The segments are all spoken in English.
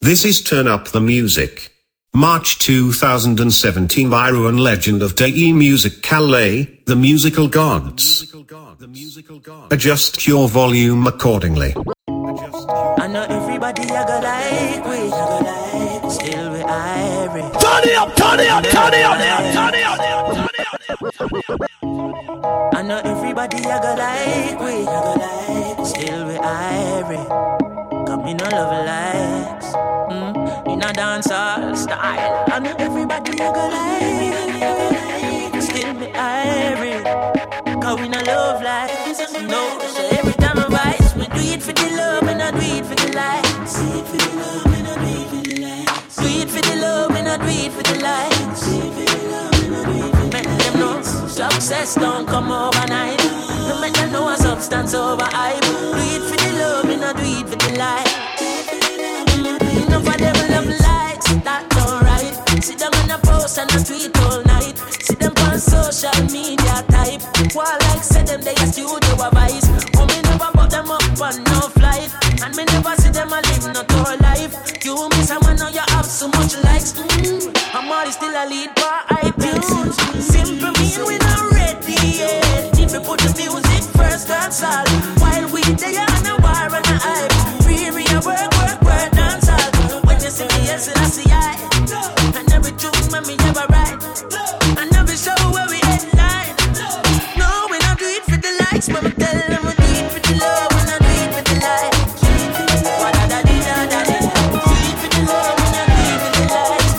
This is Turn Up the Music. March 2017 Viral and Legend of Day Music Calais, the musical gods. Adjust your volume accordingly. I know everybody I go like we, still we irie. Turn it up, turn it up, turn it up, turn it up, turn it up. I know everybody I go like we, still we irie. Come in no love likes, in a dancehall style. I know everybody I go like, still we irie. Come in no love likes, no. So every time I rise, we do it for the love and I do it for the likes. Do it for the love and I do it for the likes. Do it for the love and I do it for the likes. Do it for the love and I do it for the likes. Make them know success don't come overnight. No make them know a substance over hype. Do it for the love and I do it for the likes. Enough of them love likes, that don't right. See them in a post and a tweet all night. See them on social media type. While like say them they a studio advice. Oh me never put them up on no flight. And me never see them a live no tour life. You miss a man now you have so much likes. I'm already still a lead by iTunes. Simple mean we not ready yet. If we put the music first, that's all. While we there on a war and a hype. We work, dance all. When you see me, yes, I see I. And every tune when me never write. And every show where we headline. No, we not do it for the likes, but we tell them we do it for the love. We not do it for the likes. Wa-da-da-dee-da-da-dee. Do it for the love, we not do it for the likes.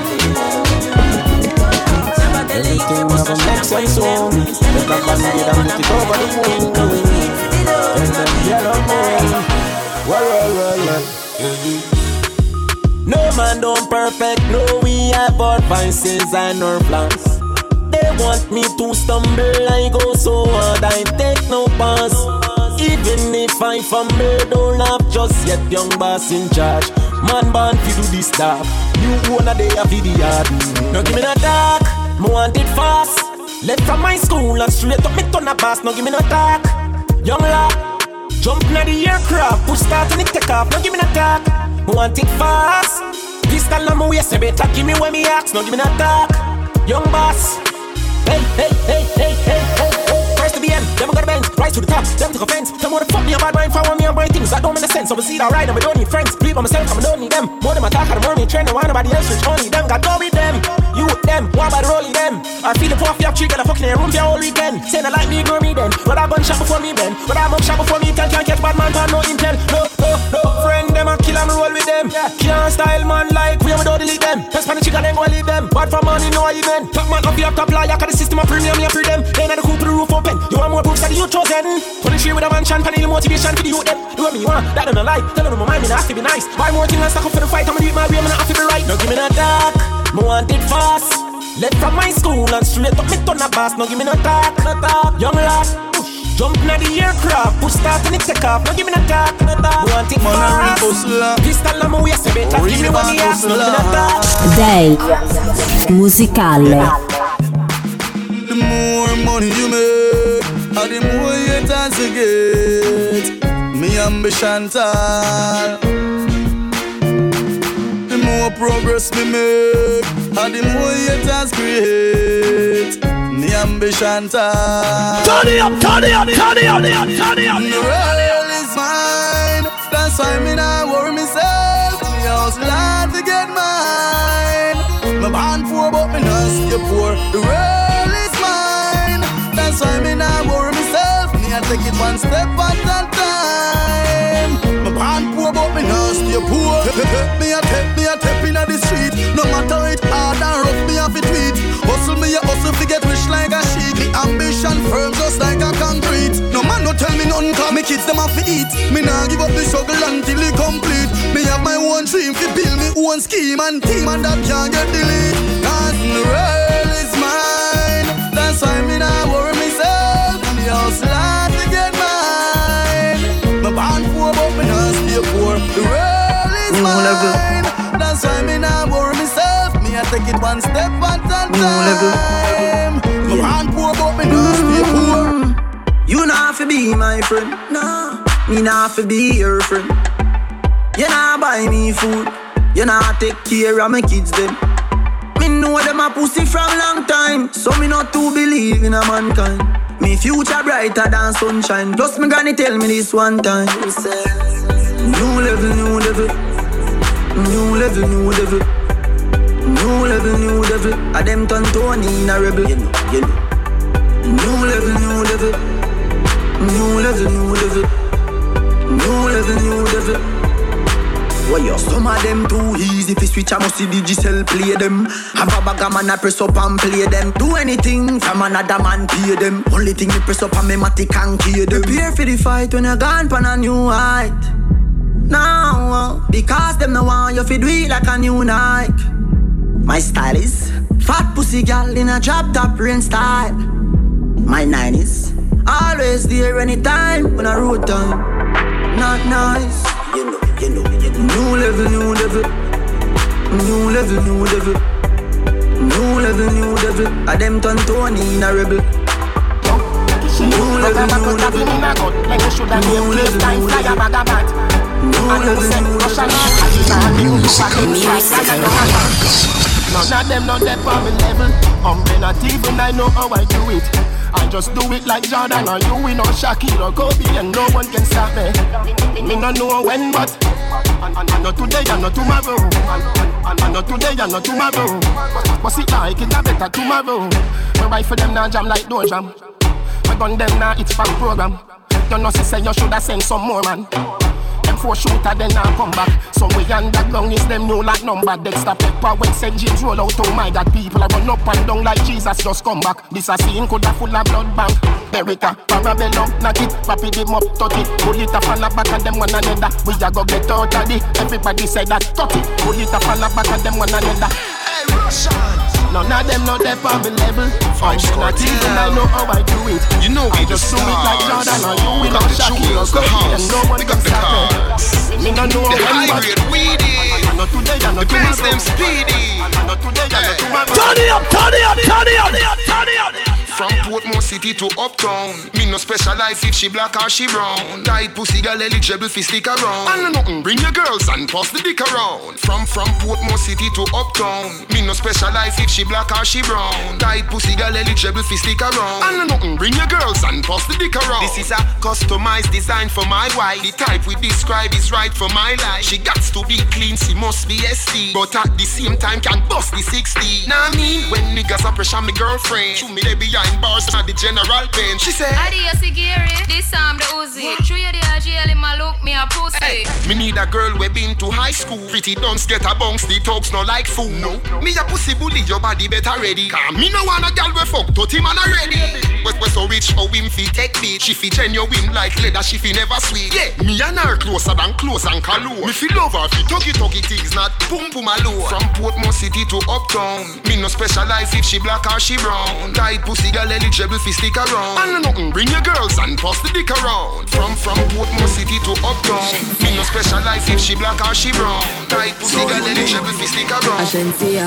Never tell you you was so shut up with them. Never tell you say you wanna put it in. Cause we do it for the love, we not do it for the likes. Well. No man don't perfect, no we have our vices and our flaws. They want me to stumble, I go so hard, I take no pass. Even if I fumble, don't laugh just yet, young boss in charge. Man born fi do this stuff, you wanna day a video. No give me no talk, me want it fast. Left from my school and straight up me turn a pass. No give me no talk, young lad. Jump na the aircraft, push start and it take off. No give me no talk, me want it fast. Pistol on my waist, you better give me when me ask. No give me no talk, young boss. Hey. First to the end, them got a bench. Rise to the top, them took offense. Them wanna fuck me a bad mind, follow me and buy things that don't make sense. So we see that right, and we don't need friends. Believe on myself, I don't need them. More than my talk, I don't need trend. I want nobody else, rich only them. Got go with them, you with them, one by the rolling them. I feel the puff, you have tree, got a fucking room for your whole weekend. Say not like me, ignore me then. But I bun shot before me then. But I mug shot before me, can't catch bad man, no intel. No. Friend them, I kill and roll with them. Can't style man like we, and we don't delete them. Press pan the chicken, then go leave them. Bad for money, no even. Top man up, you have top liar, cause the system of premium, you free them. Then I the coop to the roof open. You want more proofs that you chosen. Put the tree with a mansion, panel motivation for the youth them. Do what me want, that don't lie. Tell them my mind, me not have to be nice. Buy more things and stack up for the fight, I'ma do it my way, me not have to be right. No give me no talk, me want it fast. Left from my school and straight up me turn a boss. No give me no talk, young lad. Jump na the aircraft, push start and it take off. No give me no talk, me want it fast. Pistol on my waist, you better give me when me ask. No give me no talk. Day musicale. The more money you make, and the more you dance to get. Me ambition tall. The more progress me make, and the more you dance create. Me ambition tall. Turn it up, turn it up, turn it up, turn it up. The world is mine, that's why me not worry myself. Me house glad to get mine. My band poor, but me not stay poor. The world is mine, that's why me not worry myself. Me I take it one step at a time. My band poor, but me not stay poor. Me a tap inna the street. No matter it hard and rough, me have it tweet. Hustle me a hustle to get rich like a sheep. Me ambition firm just like a concrete. No man no tell me nothing, cause me kids them have to eat. Me nah give up the struggle until it complete. Me have my own dream to build me own scheme and team, and that can't get delete. Cause the world is mine, that's why me nah worry myself. Me hustle hard to get mine. My band poor but me nah stay poor. The world is mine, that's why me nah worry myself. Me I take it one step at a time. My band poor but me nah stay poor. You nah have to be my friend, nah. Me nah have to be your friend. You nah buy me food, You know I take care of my kids them. Me know them a pussy from long time, so me not to believe in a mankind. Me future brighter than sunshine. Plus me granny tell me this one time. She say, new level, new devil. New level, new devil. New level, new devil. A them turn Tony in a rebel. You know. New level, new devil. New level, new devil. New level, new devil. Some of them too easy. If you switch, I must see Digicel play them. Have a bag of man, I press up and play them. Do anything from another man, pay them. Only thing me press up and me matic and kill them. Prepare for the fight when you're gone pan a new height. Now, because them no want you fi do it like a new Nike. My style is fat pussy girl in a drop top rain style. My 90s always there anytime when I road time. Not nice. You know. New level, new devil. New level, new devil. New level, new devil. A them turn Tony in a rebel. New level, new devil. New level, new devil. None of them not there for me level. Not even I know how I do it. I just do it like Jordan or you, we know Shaquille or Kobe, and no one can stop me. Me no know when, but and not today and not tomorrow. And not today and not tomorrow. What's it like? It's a better tomorrow. My rifle them now jam like door jam. My gun them now it's fan program. You know say you shoulda send some more man. Them 4 shooter then now come back. Some way underground is them new like number. Dexter Pepper when St. James roll out. Oh my God, people are run up and down like Jesus just come back. This a scene coulda full of blood bank. America, Parabellum, knock it, papi them up, 30. Pull it up and back and them one another. We a go get out of it. Everybody say that 30. Pull it up and back and them one another. Hey Russians, none of them know they on the level. Not even I know how I do it. You know we just do it like Jordan or you. We know Shaquille or Kobe and no one can stop it. Me no know the high grade weedy. The Benz them speedy. Turn it up, turn it up, turn it up, turn it up. From Portmore City to Uptown, me no specialize if she black or she brown. Tight pussy girl eligible fi stick around. And nothing, bring your girls and pass the dick around. From Portmore City to Uptown, me no specialize if she black or she brown. Tight pussy girl eligible fi stick around. And nothing, bring your girls and pass the dick around. This is a customized design for my wife. The type we describe is right for my life. She got to be clean, she must be ST, but at the same time can bust the 60. Now me, when niggas are pressure me girlfriend, shoot me they behind bars at the general pain. She said, Adios Gary, this time the Uzi. True you the AGL in my look, me a pussy. Hey, me need a girl we been to high school. Pretty dunce get a bounce, the talks no like fool. No, me a pussy bully, your body better ready. Cause me no want a girl we fuck, 30 man already. We so rich, how him fi take me. She fi genuine like leather, she fi never sweet. Yeah, me and her closer than close and calour. Me fi love her fi tuggy things, not boom boom alone. From Portmore City to Uptown, me no specialize if she black or she brown. Tight pussy girl eligible fi stick around. And nothing, bring your girls and pass the dick around. From Portmore City to Uptown, me no specialize if she black or she brown. Tight pussy girl eligible fi stick around. Ashensia,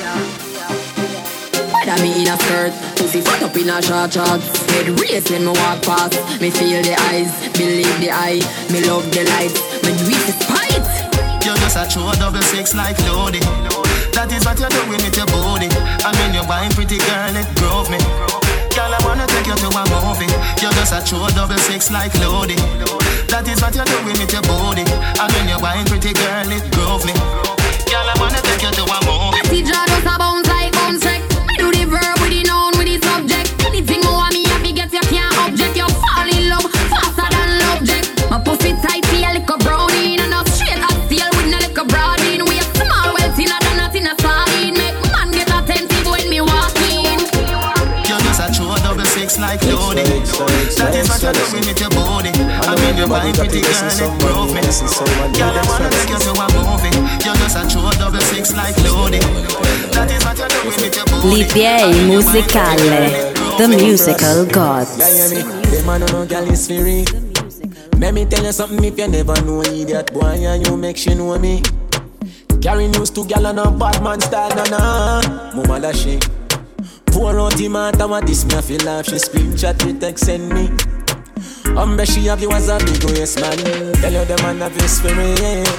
whether me in a skirt, pussy fat up in a short shorts. Head race when me walk past. Me feel the eyes, believe the eye. Me love the lights, me do it despite. You're just a true 6 like Lodi. That is what you're doing with your body. I mean you're buying pretty girl, it drove me. Girl, I wanna take you to a movie. You're just a true 6 like Lodi. That is what you're doing with your body. I mean you're buying pretty girl, it drove me. Girl, I wanna take you to a movie. Betty John does a bounce like bounce check. Me do the verb with the noun with the subject. Anything you want me have to get you can't object. You fall in love faster than object. My pussy tight feel like a brownie and a straight as steel with no like a broadie. We a small well thinner than not in a sardine. Make man get attentive when me walk in. You're just a true 6 like Lodi. That is what you're doing with your body. I mean you're buying pretty girl, it drove me. Girl, I wanna take you to a movie. You're just a true 6 like Lodi. That is what you're doing with your body. L'IPA musicale, the musical gods. The man on no girl is free. Let me tell you something if you never know idiot boy and you make she know me. Carry news to gal on a bad man style, na. Mama da shake. Pour out the matter what this me I feel like. She screenshot it, text send me. Bet she have you as a big waist man. Tell you the man have his spirit.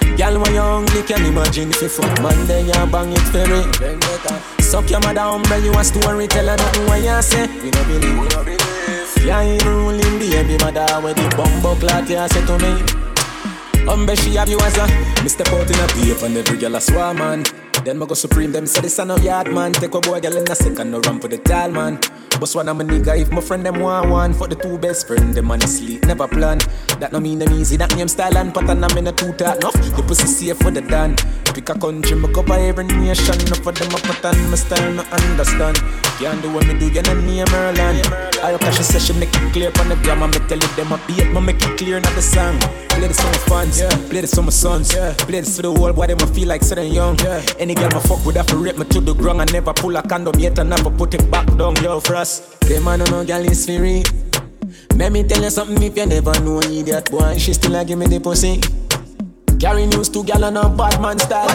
Girl, when young, you can imagine if you fuck man, then you bang it ferry. Suck your mother umbrella, you a story, tell her nothing what you say. We no believe. Yeah, you ruling the baby mother with the bumbo clock, you say to me. She have you as a me step out in a beef and every girl a swarm man. Then me go supreme, them say this a no yard man. Take a boy girl in a second, no run for the tall man. But one of my nigga, if my friend them want one, for the two best friend, them honestly never plan. That no mean them easy, that name style and pattern, I'm in a two talk enough. The pussy safe for the dan. Pick a country, me cover every nation. Enough for them a pattern, my style no understand. Can't do what me do, you know name Merlin. I rock she say she make it clear from the grammar. Me tell it them a beat, me make it clear not the song. Play this for my fans, play this for my sons, play this for the whole boy, them a feel like sitting young. Any girl my fuck would have to rape me to the ground. I never pull a condom yet and never put it back down, yo, for us. Them man no girl is free. Let me tell you something if you never know idiot boy. She still a give me the pussy. Carry news to gal and a bad man style.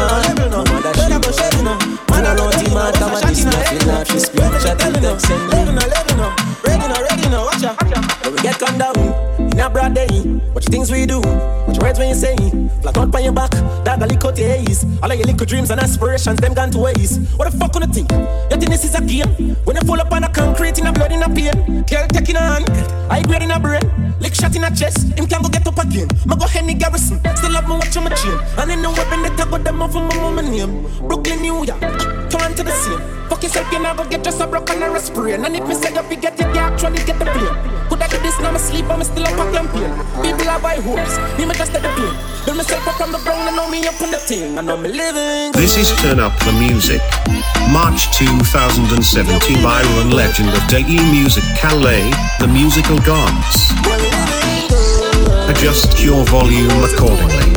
Man alone team and come and this nothing life. She split chatting text and ready now, watch out. When we get calm down, in a broad day, what you things we do, what you words when you say, flat out by your back, dog a lick out your ace. All of your little dreams and aspirations, them gone to waste. What the fuck gonna think? You think this is a game? When you fall up on a concrete in a blood in a pain, girl taking a hand, high grade in a brain, lick shot in a chest, him can go get up again. Ma go Henny Garrison, still have me watch on my chain, and in the weapon that I got them off of my mama name. Brooklyn, New York, turn to the same. Fuck yourself, you never get just a broke and a sprain. And if me say you get it, you actually get the plane. Could I do this now? I sleep, I'm still up a campaign. People have high hopes, me just at the plane. Build myself up from the ground and know me up on the thing. I know me living. This is Turn Up the Music. March 2017 viral and legend of DE Music Calais, the musical gods. Adjust your volume accordingly.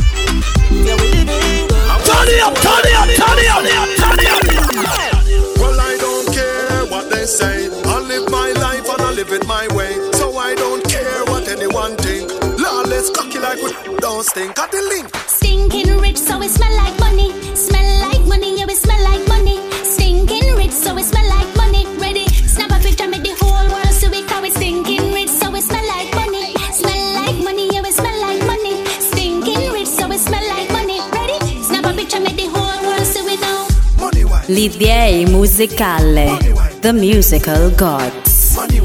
Turn it up, turn it up, turn it up, turn it up. Well, I don't care what they say. I live my life and I live it my way. So I don't care what anyone think. Lawless cocky like we don't stink at the link. Stinking rich, so it smell like money. Smell like money, yeah, we smell like money. Stinking rich, so it smell like money. Ready? Snap a picture, make the whole world see we call it stinking rich, so it smell like money. Smell like money, yeah, we smell like money. Stinking rich, so it smell like money. Ready? Snap a picture, make the whole world see we know. L'idea musicale, the musical gods. Money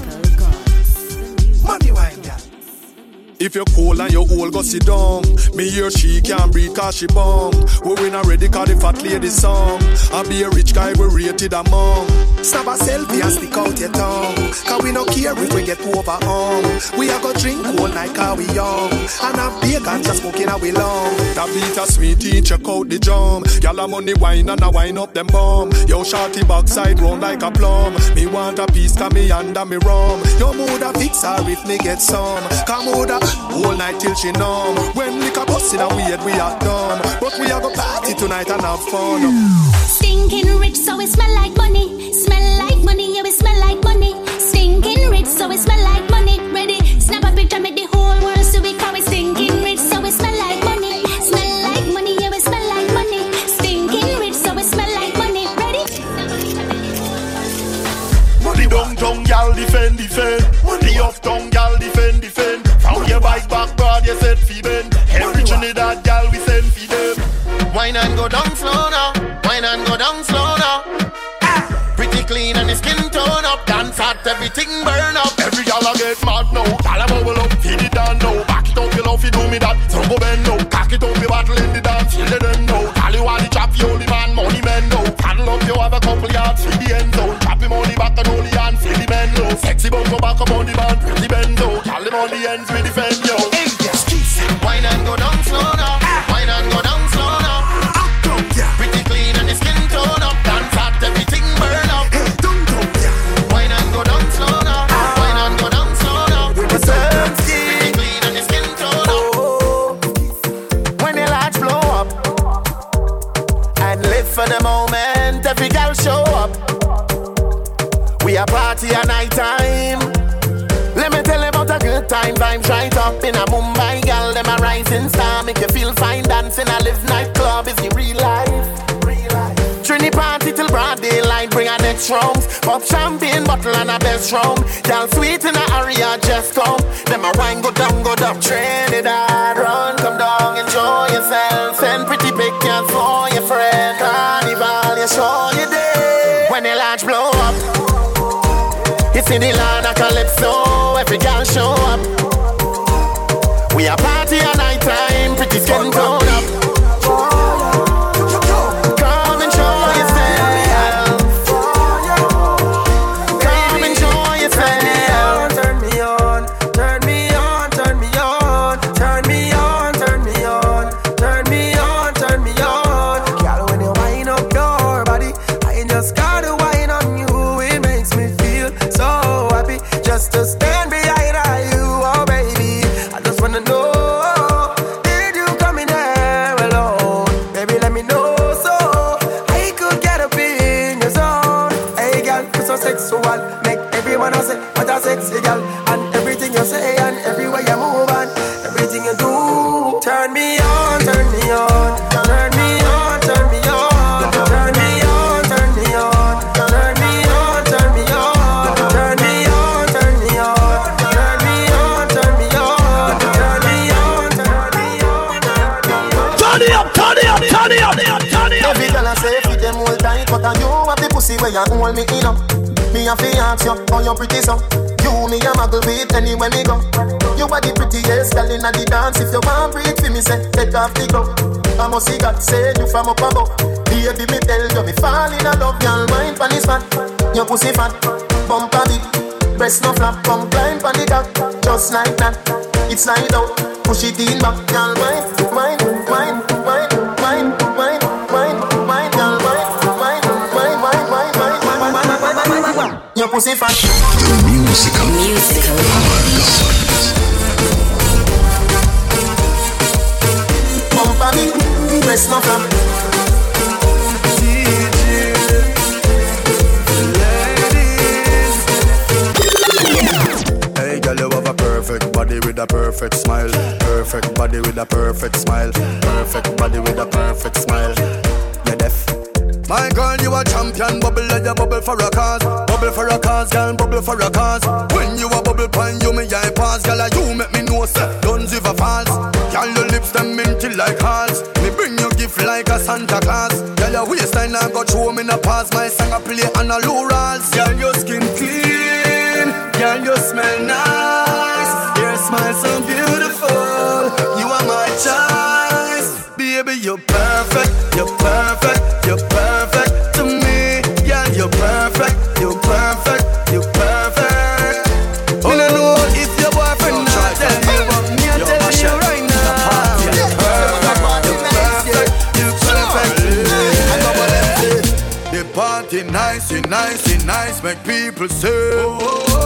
wine, yeah. If you're cold and you're old, go sit down. Me hear she can't breathe cause she bum. We win already cause the fat lady song. I be a rich guy, we rated among. Snap a selfie and stick out your tongue. Cause we no care if we get overarm. We a go drink all night cause we young. And have bacon just smoking how we long. That beat a sweetie, check out the drum. Y'all a money wine and a wine up them bum. Yo shorty backside round like a plum. Me want a piece cause me under me rum. Yo mood a fix her if me get some. Come mood a all night till she numb. When liquor bust in a weird we are dumb. But we are go party tonight and have fun. Stinking rich, so it smell like money. Smell like money, yeah, we smell like money. Stinking rich, so it smell like money. Ready? Snap a picture, make the whole world see we call it stinking rich, so it smell like money. Smell like money, yeah, we smell like money. Stinking rich, so it smell like money. Ready? Money down, gal, defend. Money up, down, gal, defend. Found your bike back, broad, you said feed them. Every Trinidad gal, we send feed them. Wine and go down slow now. Wine and go down slow now. Pretty clean and the skin tone up. Dance hot, everything burn up. Every gal I get mad now. Gal I bubble up, feed it down now. Back it up, you love, you do me that. So go bend now. Cock it up, you battle in the dance. Feel the them now. Gal you want the chop, you only man, money men now. Paddle up, you have a couple yards, feed the end zone. Chop him on the back and only hand, feel the bend low. Sexy bum go back up on the band, pretty bend low. Gal them on the ends, we defend yo. Wine and go down slow now. Wine and go down slow now. Pretty clean and the skin tone up. Dance hot, everything burn up. Wine and go down slow now. Wine and go down slow now. Pretty clean and the skin tone up. When the lights blow up and live for the moment, every girl show up. We a party at night time. Let me tell you about a good time. Vibes right up in a Mumbai, girl. Them a rising star. Make you feel fine dancing. I live nightclub. Is the real life. Trini party till broad daylight. Bring a neck next rounds. Pop champagne bottle and a best round. Girl sweet in the area just come. Them a wine go down. Trinidad, run, come down, enjoy yourself. Send pretty pictures for your friend. Carnival, you show you day. When the launch blow up, it's in the land of Calypso. Every girl show up. We a party at night time, pretty skin tone up. Come and show yourself. Come and show yourself. Turn me on, turn me on, turn me on, turn me on, turn me on, turn me on, turn me on. Girl, when you wind up your body, I just gotta wine on you. It makes me feel so happy just to stand behind you, oh baby. I just wanna know, did you come in there alone? Baby, let me know so I could get up in your zone. Hey girl, you're so sexual, make everyone else say what a sexy girl. And everything you say and everywhere you move and everything you do. Turn me on, turn me on, turn me on, turn me on, turn me on, turn me on, turn me on, turn me on, turn me on, turn me on, turn me on, turn me on, turn me on, turn me on. Turn it up, turn it up, turn it up, turn it up. Every girl I say fit them all tight, but you have the pussy where you hold me in up. Me a fi ask you, how you pretty so? You me a muggle beat anywhere me go. You are the prettiest girl inna the dance. If you want breathe for me, say take off the glove. I must see God say you from up above. Baby me tell you me fall in love. Girl mind pon this fat, your pussy fat, bumper big, breast no flap. Come climb pon the cock, just like that. It's slide out, push it in back. Girl mind, mind, mind, mind, mind, mind, mind, mind, girl mind, mind, mind, mind, mind, mind, mind, mind. Your pussy fat. The musical gods. Bumper big, breast no flap. Hey girl, you have a perfect body with a perfect smile. Perfect body with a perfect smile. Perfect body with a perfect smile. You're deaf. My girl, you a champion. Bubble like you bubble for a cause. Bubble for a cause, girl, bubble for a cause. When you a bubble pine, you me eye pass. Girl, you make me know, sir, don't give a false. Girl, your lips them minty like hearts. Me bring you gift like a Santa Claus. Girl, your waistline I got show me in a pass. My song I play on a low rolls. Girl, your skin clean. Girl, you smell nice. Your smile so beautiful. You are my choice. Baby, you're perfect. You're perfect. You're perfect to me. Girl, you're perfect. You're perfect. You're perfect. Oh, I know if your boyfriend not tell you, but me I tell you right now. You're perfect. You're perfect. You're perfect. The party nice, nice, nice. Make people say, oh,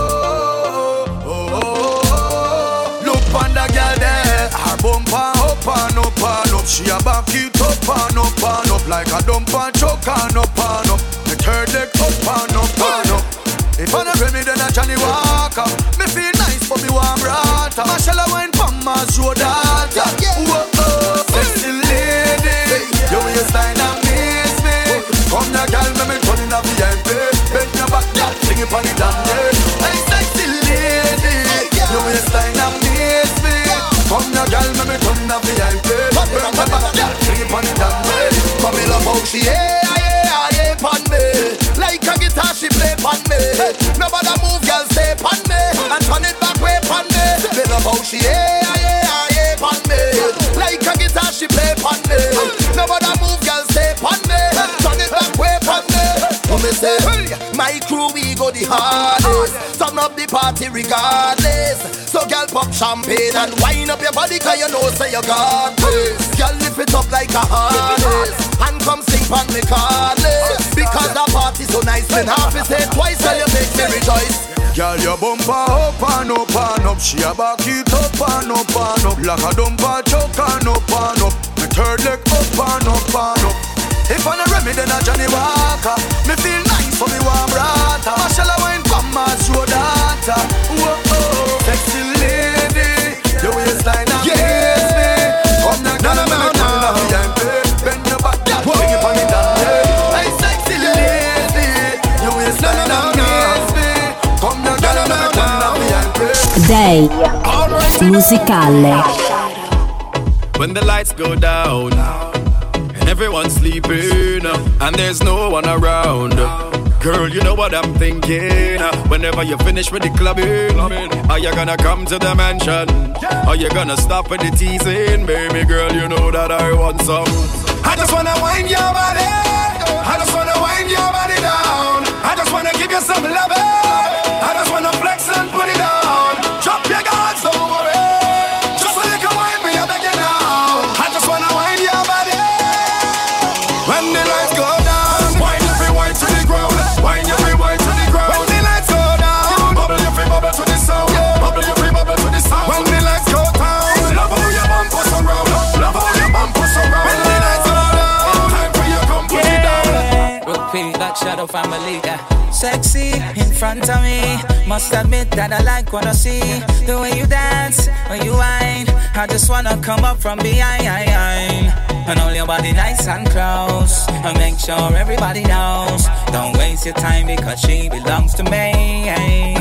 oh, oh, oh. Look on the girl there. Her bumper up and up and up. She a back it up and up and up. Like a dumper choke and up and up. The third leg up and up and up. If I don't me then I Johnny Walker. Me feel nice but me warm rata. Mashallah wine from my show data. Whoa, oh, sexy lady. Your waistline amaze me. Come now girl, me turn in a VIP. Bend your back, girl, sing it on the damn day. Hey sexy lady. Your waistline amaze me. Come now girl, me turn in a VIP. Bend your back, girl, sing it on the damn day. Come in love how she yeah, pon me. Like a guitar she play pon me. Nobody move, girl, stay pon me. And turn it back way pon me. Me love how she yeah, pon me. Like a guitar she play pon me. Nobody move, girl, stay pon me. Turn it back way pon me. Come me say, my crew we go the hardest. Turn up the party regardless. So girl pop champagne and wind up your body 'cause you know say you got this. Girl lift it up like a harness and come sing pon me cardless. Because the party so nice when half is said twice so you make me rejoice. Girl your bumper up and up and up. She a back it up and up and up. Like a dumper choke and up and up. My third leg up and up and up. If I don't remedy then I Johnny Walker. Me feel nice for me warm rata. Mashallah wine from my show data. Whoa, oh, sexy lady. Your waistline amaze me. Come now, girl, me turn in a VIP. Bend your back, girl, bring it on the damn day. Hey, sexy lady. Your musicale. When the lights go down and everyone's sleeping and there's no one around, girl, you know what I'm thinking. Whenever you finish with the clubbing, are you gonna come to the mansion? Are you gonna stop with the teasing? Baby girl, you know that I want some. I just wanna wind your body, I just wanna wind your body down, I just wanna give you some love, I just wanna flex and put it on. Drop your guards, don't worry, just so you can wind me, I beg you now. I just wanna wind your body. When the lights go down, wind every wind to the ground, wind every wind to the ground. When the lights go down, bubble every bubble to the sound, bubble every bubble to the sound. When the lights go down, love how your bumper surround, love how your bumper surround. When the lights go down, time for you come put it down. Repeat like Shadow Family, sexy in front of me. Must admit that I like what I see. The way you dance, when you whine, I just wanna come up from behind and hold your body nice and close and make sure everybody knows. Don't waste your time because she belongs to me.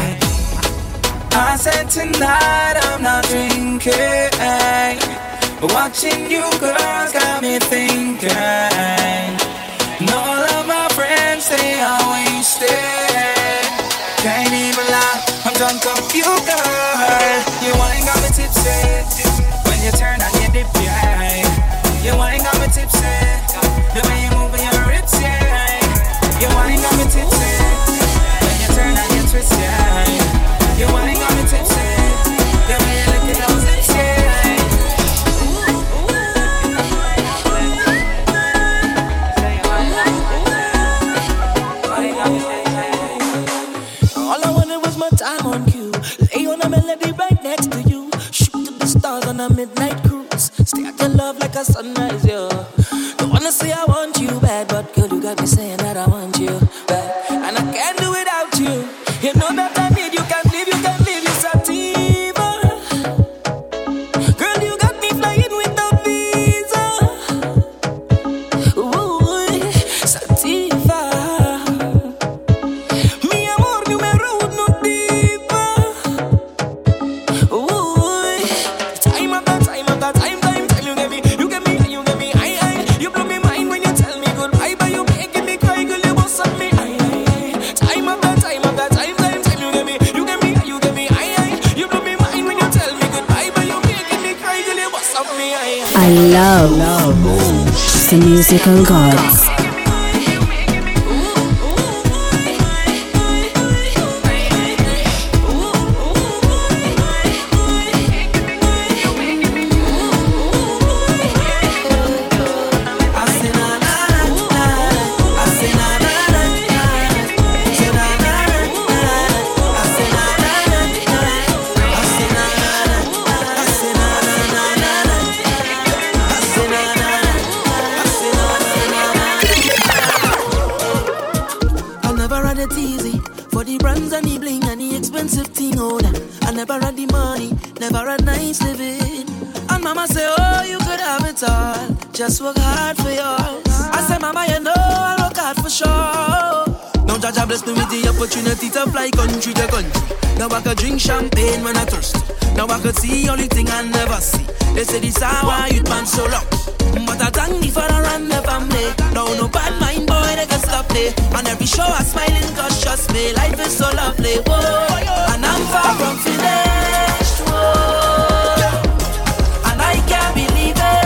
I said tonight I'm not drinking, but watching you girls got me thinking. And all of my friends, they are wasted. Can't even lie, I'm drunk off you, girl. You ain't got me tipsy. When you turn and you dip, yeah. You ain't got me tipsy. The way you move your hips, yeah. You ain't got me tipsy. When you turn and you twist, yeah. You ain't got me tipsy. The way you look at those lips, yeah. Time on cue, lay on a melody right next to you. Shoot to the stars on a midnight cruise. Stay at your love like a sunrise, yo. Don't wanna say I want you bad, but girl, you got me saying that I want you bad. And I can't do without you. You know that I need you, can't leave, you sativa. Girl, you got me flying without visa. Ooh, sativa. I love the musical gods. Just work hard for yours. I say, mama, you know I'll work hard for sure. Now Jaja bless me with the opportunity to fly country to country. Now I could drink champagne when I thirst. Now I could see only thing I never see. They say this how I youth man so long. But I thank me for a run the family. Now no bad mind boy they can stop me. On every show I smiling cause trust me, life is so lovely. Whoa. And I'm far from finished. Whoa. And I can't believe it.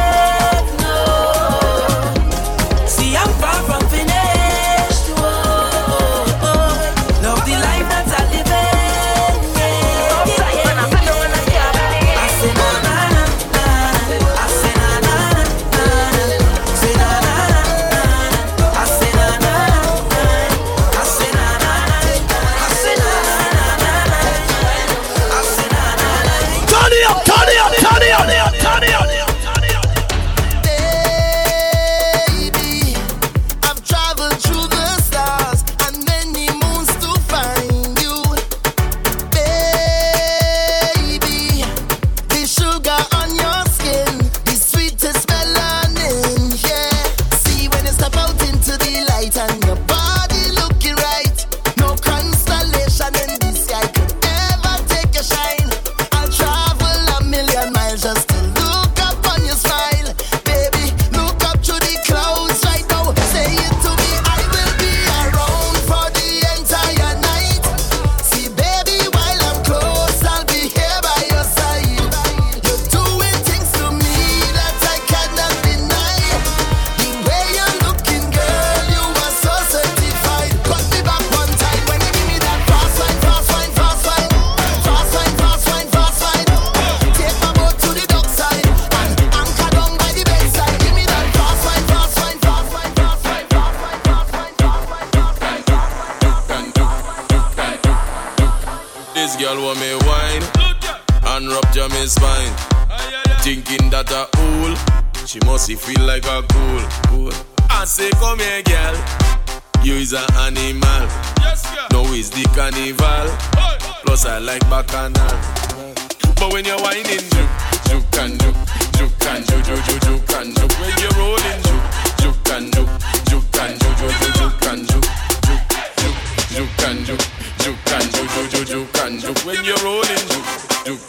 This girl want me wine and rupture me spine. Thinking that a fool, she must feel like a cool. I say come here girl, you is an animal. No is the carnival. Plus I like bacchanal. But when you're whining, juke and juke, juke and juke, juke and juke. When you're rolling, juke and juke, juke and juke, juke and juke, juke and juke, juke and juke, juke and juke. When you're rolling, juke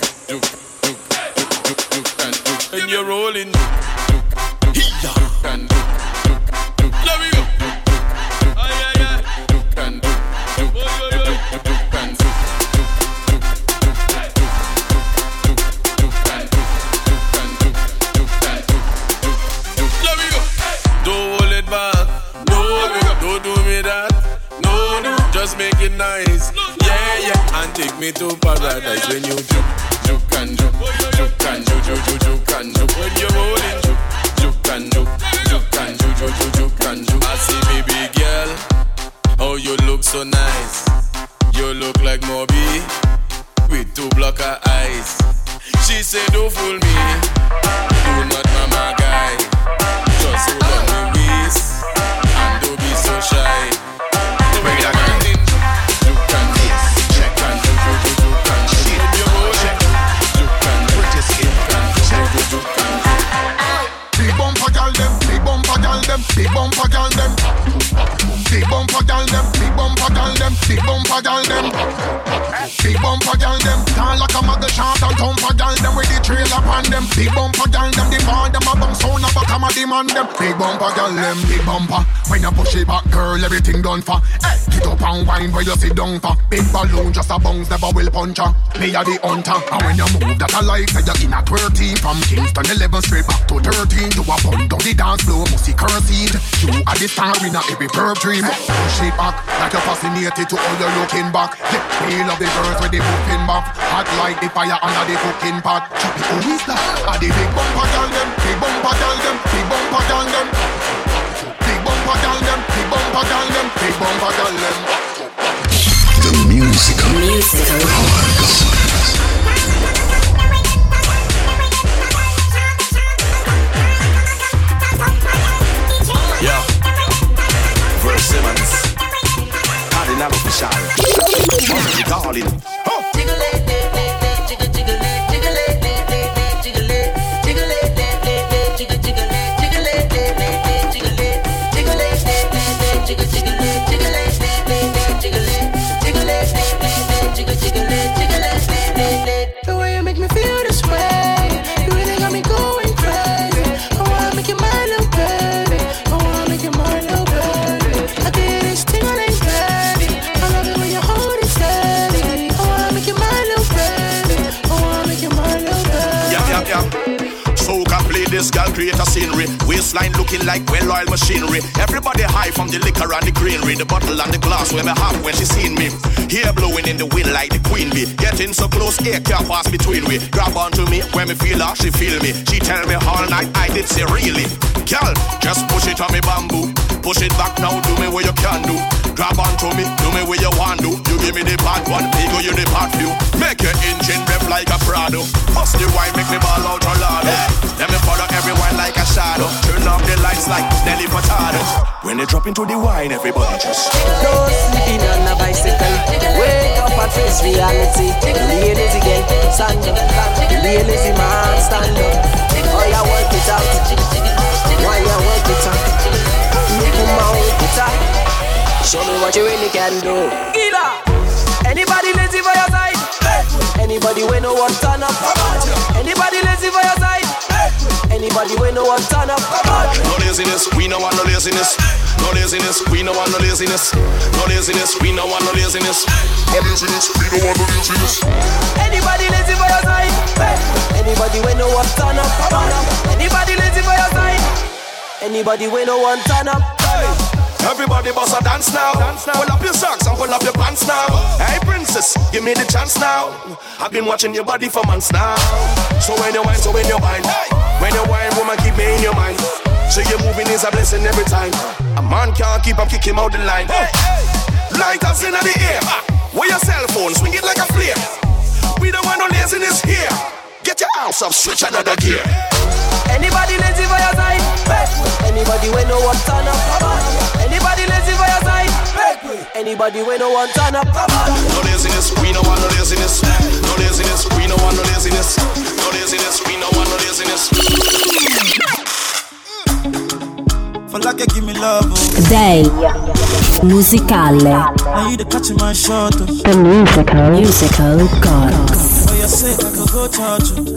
and juke. When you're rolling, juke and juke. Let me go. Juke and juke, juke and juke. Don't do me that, no, just make it nice, yeah, and take me to paradise when you juke and juke, juke and juke, juke and juke, when you're rolling, juke and juke, juke and juke, juke and juke. I see baby girl, oh you look so nice, you look like Moby with 2 blocker eyes. She said don't fool me, do not mama guy, just hold on my waist. Don't be so shy. Bring it again. You can check and you can shit. You can British skin. Big bumper gal them, big bumper gal them, big bumper gal them. Big bumper gal them, big bumper gal them, big bumper gal them. Big bumper gal them, down like a mother shot and thumper gal them with the trail upon them. Big bumper gal them, the bar them a bounce sound of a come a demand them. Big bumper gal them, big bumper. When you push it back, girl, everything done for. Hey, get up and wine where you sit down for. Big balloon just a bounce, never will puncher. Me a the hunter, and when you move that I like, say you in a 13 from Kingston 11 straight back to 13. You a bun down the dance floor, must see curse it. You are the star in a every perp dream. Push it back, like you're fascinated to all you're looking back. Yeah, feel of the girls with the booking back. Hot like the fire under the cooking pot. Who is that? Are the big bumper gal them, big bumper gal them, big bumper gal them. Big bumper gal them, big bumper gal them, big bumper gal them. The musical gods. Yeah, Verse Simmons, Cardinal Official, Monty Darling. The way you make me feel this way, you really got me going crazy. I wanna make you mine, little baby. I wanna make you mine, little baby. I get this tingling, baby. I love it when you hold it steady. I wanna make you mine, little baby. I wanna make you mine, little baby. Yeah. Soca play this girl create a scenery. Waistline looking like well-oiled machinery. Everybody high from the liquor and the greenery. The bottle and the glass where me have when she seen me. Hair blowing in the wind like the queen bee. Getting so close, air can't pass between we. Grab onto me when me feel her, she feel me. She tell me all night, I did say really. Girl, just push it on me bamboo. Push it back now, do me what you can do. Grab onto me, do me what you want do. You give me the bad one, me go you the bad view. Make your engine rev like a Prado. Bust the wine, make me ball out a lado. Let me follow everyone like a shadow. Turn off the lights like Nelly Furtado. When they drop into the wine, everybody just no sleeping on a bicycle. Wake up and face reality. Ladies again, stand up. Ladies man, stand up. Oh, you work it out. Why you work it out? Make me work it out. Show me what you really can do. Gila. Anybody lazy for your side? Anybody when no one turn up? Anybody lazy for your side? Anybody when no one turn up? No laziness, we no want no laziness. No laziness, we no want no laziness. No laziness, we no want no laziness. No laziness, we no want no laziness. Anybody lazy for your side? Anybody when no one turn up? Anybody lazy for your side? Anybody when no one turn up? Everybody boss a dance now. Pull up your socks and pull up your pants now. Hey princess, give me the chance now. I've been watching your body for months now. So when you whine, so when you whine, when you whine, woman, keep me in your mind. So your moving is a blessing every time. A man can't keep, I'm kicking out the line. Lighters in the air. Where your cell phone, swing it like a flare. We don't want no laziness here. Get your ass up, switch another gear. Anybody lazy for your side? Anybody when no one turn up? Anybody lazy for your side? Anybody when no one turn up? No laziness, we no want no laziness. No laziness, we no want no laziness. No laziness, we no want no laziness. For like you give me love. Day musicale. Now you the catching my shot. The musical gods. For your sake, I could go charge you.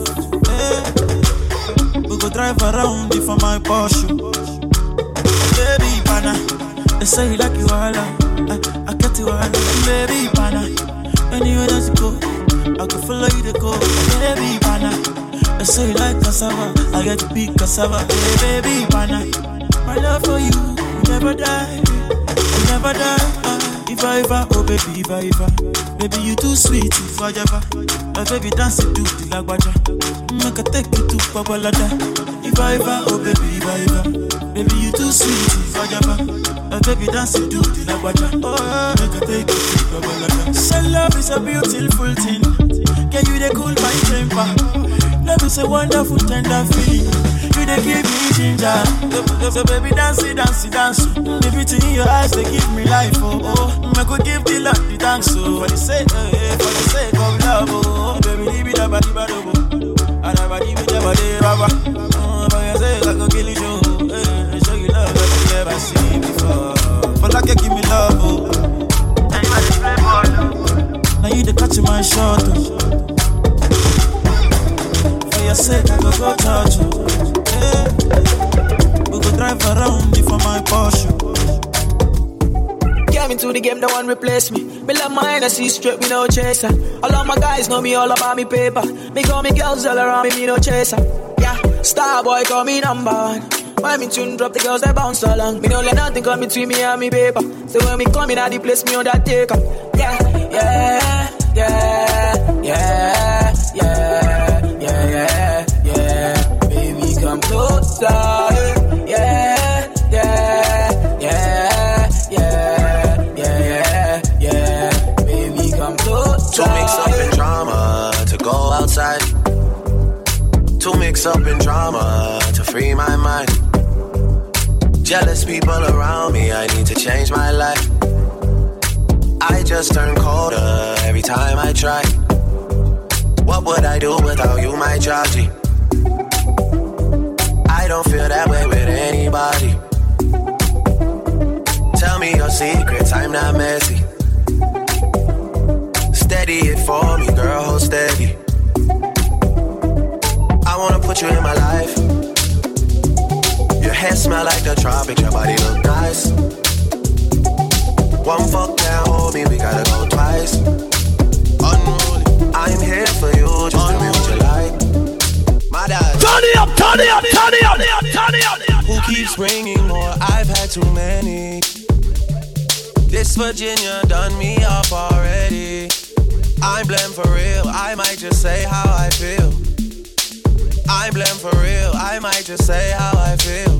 We go drive around it for my Porsche. Baby, pana, they say you like you all. I get you all. Baby, pana, anywhere that you go, I could follow you to go. Baby, pana, they say you like cassava, I get to be cassava. Hey, baby, pana, my love for you never die, you never die. If I ever, oh baby, if I ever, baby you too sweet, if I ever, my baby dance it to the lagwaja, make I take you to Babalada. If I ever, oh baby, if I ever, baby you too sweet, if I ever, my baby dance it to the lagwaja, oh make I take you to Babalada. So love is a beautiful thing, can you they cool my temper? Love is a wonderful tender feeling. You they give me ginger. So baby dance it, dance it, dance. The beauty in your eyes they give me life. Oh, oh. I could give the love the thanks. So for the sake of love. Oh, baby, leave it up, leave it up. I never leave it up, leave it up. For your sake, I could kill you. Show you love that you never seen before. For like you give me love. Oh. Now you the catch my shot. Oh. For your sake, I could go touch you. We go drive around it for my Porsche. Came into the game, no one replace me. Me love my Hennessy straight, me no chaser. All of my guys know me all about me paper. Me call me girls all around me no chaser. Yeah, star boy call me number one. When me tune drop, the girls they bounce along. Me don't let nothing come between me and me paper. So when me come in at the place, me on that take up. Yeah, yeah, yeah, yeah, yeah, yeah, yeah, yeah. Baby, come closer. Yeah, yeah, yeah, yeah, yeah, yeah. Baby, come closer. To mix up in drama, to go outside. To mix up in drama, to free my mind. Jealous people around me, I need to change my life. I just turn colder every time I try. What would I do without you, my Georgie? I don't feel that way with anybody. Tell me your secrets, I'm not messy. Steady it for me, girl, hold steady. I wanna put you in my life. Your hair smell like the tropics, your body look nice. One fuck can't hold me, we gotta go twice. Unruly, I'm here for you, just tell me what you like. My dad. Turn it up, turn it up, turn it up, turn it up. Who keeps bringing more? I've had too many. This Virginia done me up already. I'm blamed for real, I might just say how I feel. I'm blamed for real, I might just say how I feel.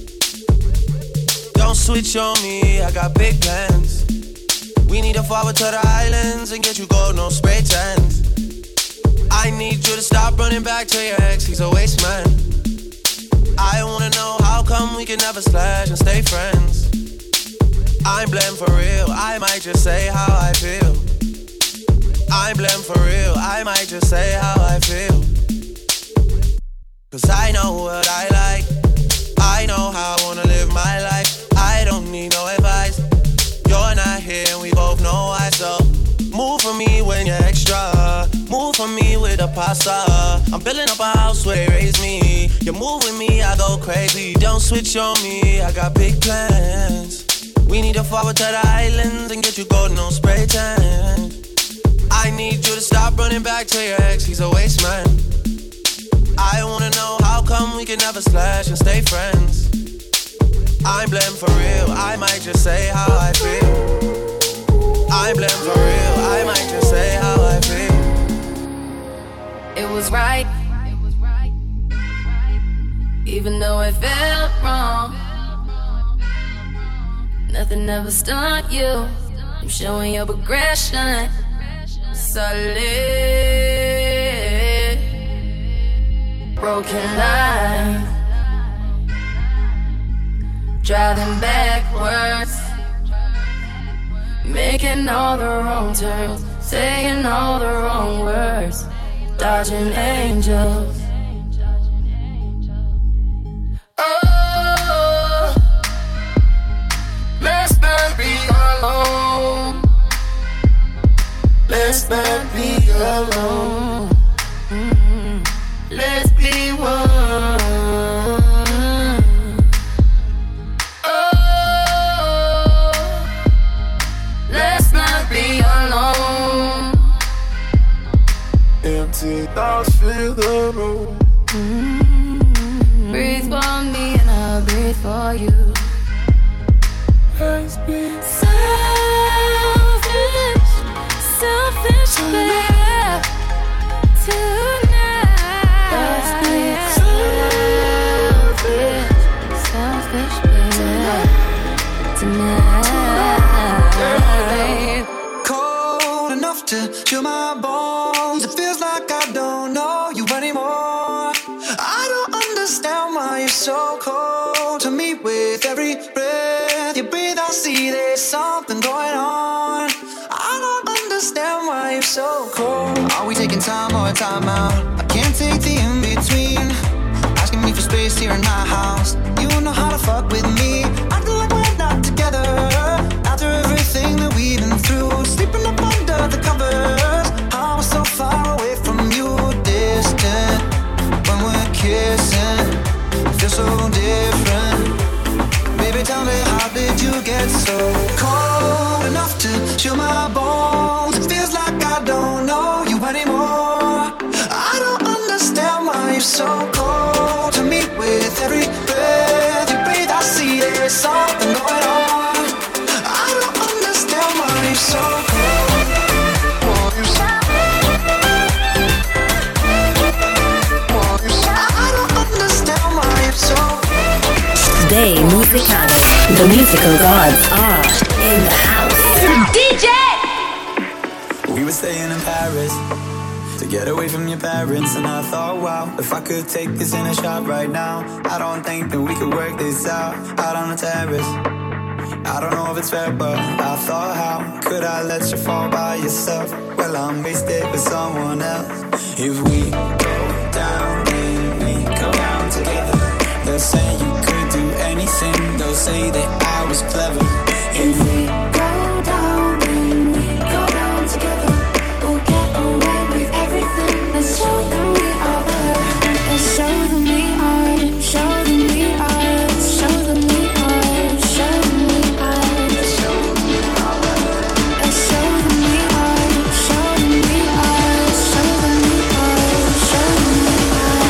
Don't switch on me, I got big plans. We need to forward to the islands and get you gold, no spray tans. I need you to stop running back to your ex, he's a waste man. I wanna know how come we can never slash and stay friends. I'm blamed for real, I might just say how I feel. I'm blamed for real, I might just say how I feel. Cause I know what I like, I know how I wanna live my life. I don't need no advice, you're not here and we both know why. So move for me when you're extra, move for me with a pasta. I'm building up a house where they raise me. You move with me, I go crazy. Don't switch on me, I got big plans. We need to forward to the islands and get you golden on spray tan. I need you to stop running back to your ex, he's a waste man. I wanna know how come we can never slash and stay friends. I'm blamed for real, I might just say how I feel. I'm blamed for real, I might just say how I feel. It was right, even though it felt wrong. Nothing ever stunned you. I'm showing your progression. Solid. Broken line. Driving backwards. Making all the wrong turns. Saying all the wrong words. Dodging angels. Oh, let's not be alone. Let's not be alone. Let's be one. Oh, let's not be alone. Empty thoughts fill the room. Breathe for me and I'll breathe for you. Let's be selfish, selfish, babe. Tonight. Let's be selfish, selfish, babe. Tonight. Cold enough to chill my bones. It feels like I don't know you anymore. I don't understand why you're so cold to me. With every breath you breathe, I see there's something going on. I don't understand why you're so cold. Are we taking time or a time out? I can't take the in-between. Asking me for space here in my house. You know how to fuck with me. I feel like we're not together. After everything that we've been through, sleeping up under the covers. I was so far away from you, distant. When we're kissing, it feels so different. Baby, tell me, how did you get so cold enough to chill my bones? It feels like I don't know you anymore. I don't understand why you're so cold to me. With every breath you breathe, I see there's something going on. I don't understand why you're so cold. Today, Musicale, the musical gods are in the house. DJ! We were staying in Paris to get away from your parents, and I thought, wow, if I could take this in a shot right now, I don't think that we could work this out on the terrace. I don't know if it's fair, but I thought, how could I let you fall by yourself? Well, I'm wasted with someone else. If we go down, then we go down together. They'll say you could do anything. They'll say that I was clever. If we go down, then we go down together. We'll get away with everything. Let's show them we are there. Let's show them we are. Show them we are. Show them we are. Show them we are. Show them we are. Let's show them we are. Show them we are. Show them we are. Show them we are.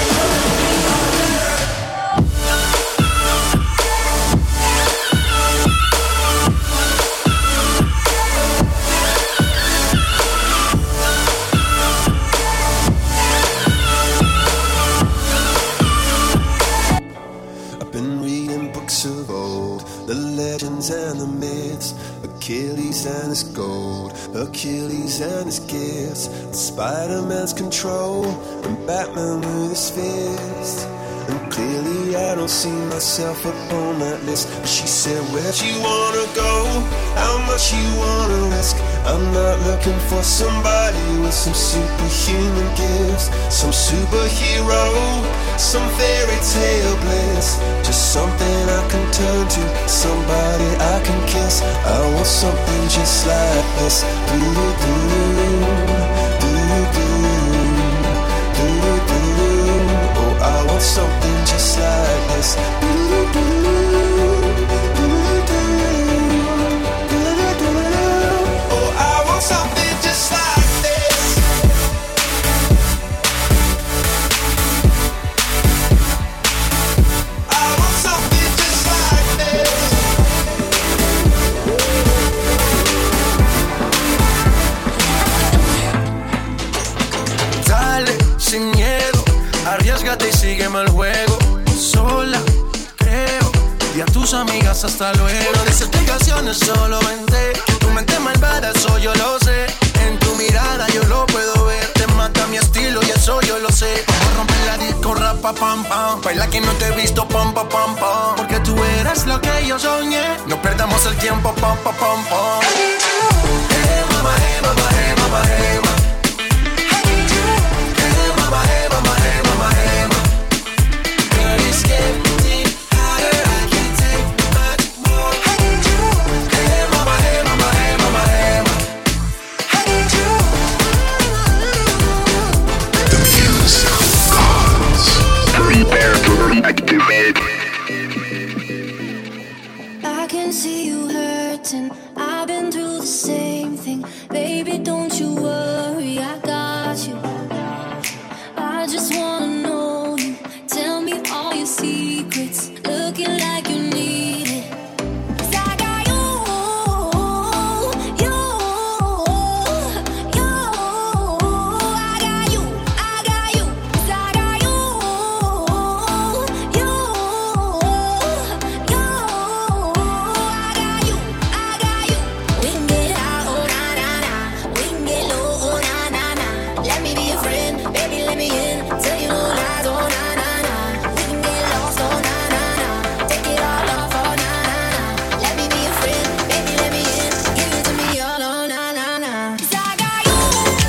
Of old, the legends and the myths, Achilles and his gold, Achilles and his gifts, Spider-Man's control, and Batman with his fist. And clearly I don't see myself upon that list. But she said, where'd you wanna go? How much you wanna risk? I'm not looking for somebody with some superhuman gifts, some superhero, some fairy tale bliss. Just something I can turn to, somebody I can kiss. I want something just like this. Oh, I want something just like this. Oh, I want something just like this. I want something just like this. Dale, sin miedo, arriésgate y sígueme el juego. Sola, digas hasta luego. No des explicaciones, solo vente. Tu mente malvada, eso yo lo sé. En tu mirada yo lo puedo ver. Te mata mi estilo y eso yo lo sé. Vamos a romper la disco, rapa, pam, pam. Baila que no te he visto, pam, pam, pam, pam. Porque tú eres lo que yo soñé. No perdamos el tiempo, pam, pam, pam, pam. Hey, mama, hey, mama, hey, mama, hey, mama. Hey, mama, hey, mama, hey, mama, hey, mama. Girl, it's getting hotter, I can't take much more. Hey, mama, hey, mama, hey, mama, hey, mama. The music gods prepare to reactivate. I can see you hurting. I've been through the same thing. Baby, don't you worry, I got you. I just wanna know you. Tell me all your secrets. Looking like you need it. 'Cause I got you, you, you. I got you, I got you. 'Cause I got you, you, you. I got you, I got you. We can get out, oh na na na. We can get low, oh na na na. Let me be your friend, baby, let me in. Tell you no lies, oh na na na. We can get lost, oh na na na. Take it all off, oh na na na. Let me be your friend, baby, let me in. Give it to me all, oh na na na. 'Cause I got you.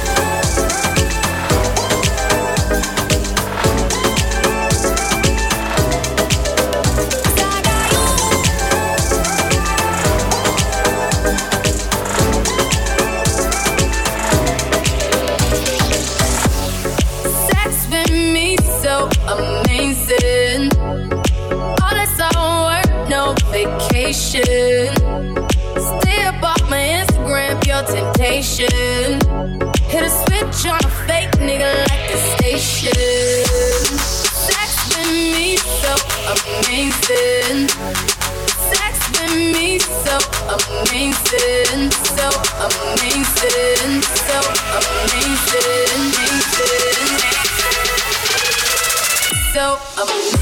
Sex with me so amazing. All this all work, no vacation. Stay up off my Instagram, pure temptation. Hit a switch on a fake nigga like the station. Sex with me so amazing. Sex with me so amazing. So amazing. So amazing. So amazing.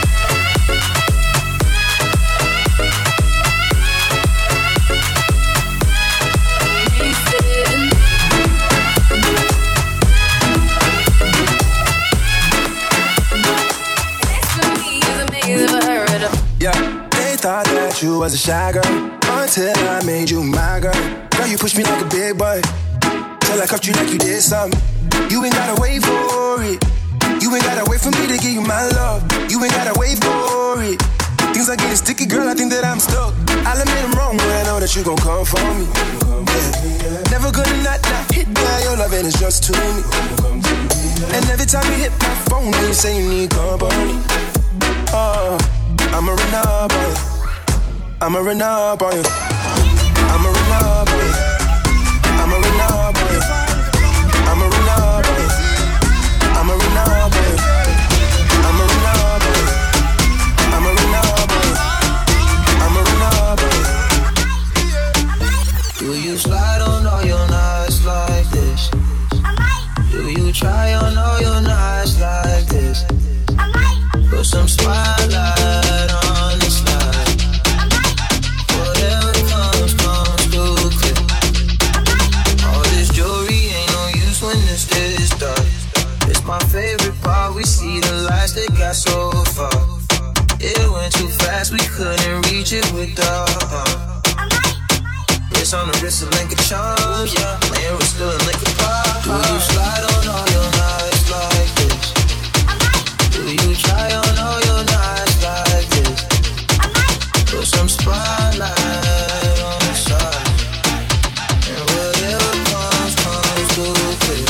Yeah, they thought that you was a shy girl until I made you my girl. Girl, you pushed me like a big boy till I cuffed you like you did something. You ain't gotta wait for it. You ain't gotta wait for me to give you my love. You ain't gotta wait for it. Things are getting sticky, girl, I think that I'm stuck. I'll admit I'm wrong, but I know that you gon' come for me. Yeah. Never gonna not hit by your love, and it's just to me. And every time you hit my phone, you say you need company. Oh, I'ma run up on you. I'ma run up on you. I'ma run up on you. I'ma run up on you. I'ma run up on you. I'ma run up on you. I'ma run up on you. I'ma run up on you. I'ma run up on you. Do you slide on all your nights like this? Do you try on all your nights like this? Put some spotlight on the slide. Whatever comes too quick. All this jewelry ain't no use when it's this dark. It's my favorite part, we see the lights that got so far. It went too fast, we couldn't reach it with the It's on the wrist of Lincoln charms, yeah. Man, we're still in Lincoln Park. Do you slide on all your nights like this? Do you try on all your nights like this? Put some spotlight on the side. And whatever comes too quick.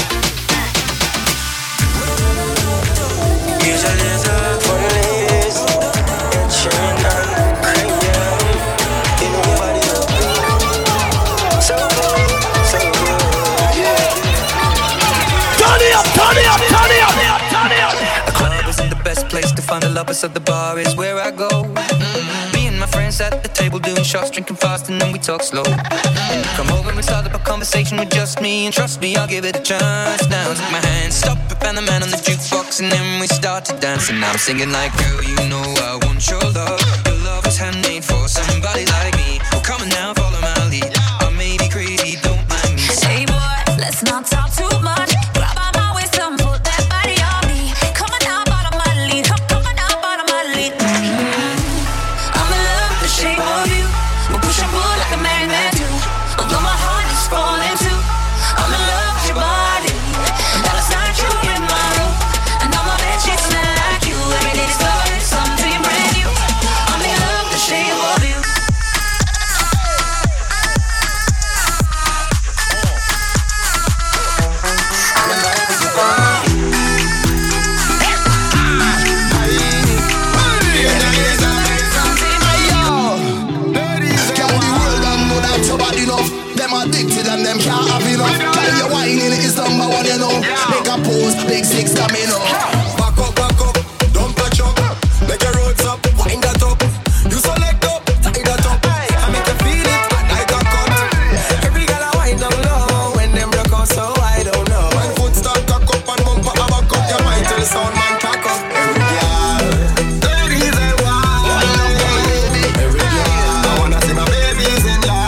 Here's a letter for the ladies. It's sharing on premium. You know your body so good, so good, yeah. Turn it up, turn it up, turn it up, turn it up. A club isn't the best place to find the lovers, so the bar is where I go. Me and my friends at the table doing shots, drinking fast, and then we talk slow. And come over and start up a conversation with just me, and trust me, I'll give it a chance. Now take my hand, stop it, and the man on the jukebox, and then we start to dance. And I'm singing like, girl, you know I want your love. Your love is was handmade for somebody like me. Well, come on now, follow my lead. I may be crazy, don't mind me. Hey boy, let's not talk too much. Grab on my waist and put that body on me. Come on now, follow my lead. Come on now, follow my lead. I'm in love with the shape of you. We'll push and pull like a magnet do. Although my heart is falling too. I'm in love with your body. And that is not you in my room. And all my bed sheets smell like you. Every day discovering something brand new. I'm in love with the shape of you. Addicted and them can't have enough. Tell you whining is number one, you know. Make a pose, big six, domino. Back up, don't touch up. Make your roads up, wind that up. You select up, tie that up. I make you feel it, I got cut. Every girl I wind down low. When them broke out, so I don't know. When foot start cock up and bumper a back up, your mind till the sound man pack up. Every girl, ladies and wild. Every girl, I wanna see my babies in love.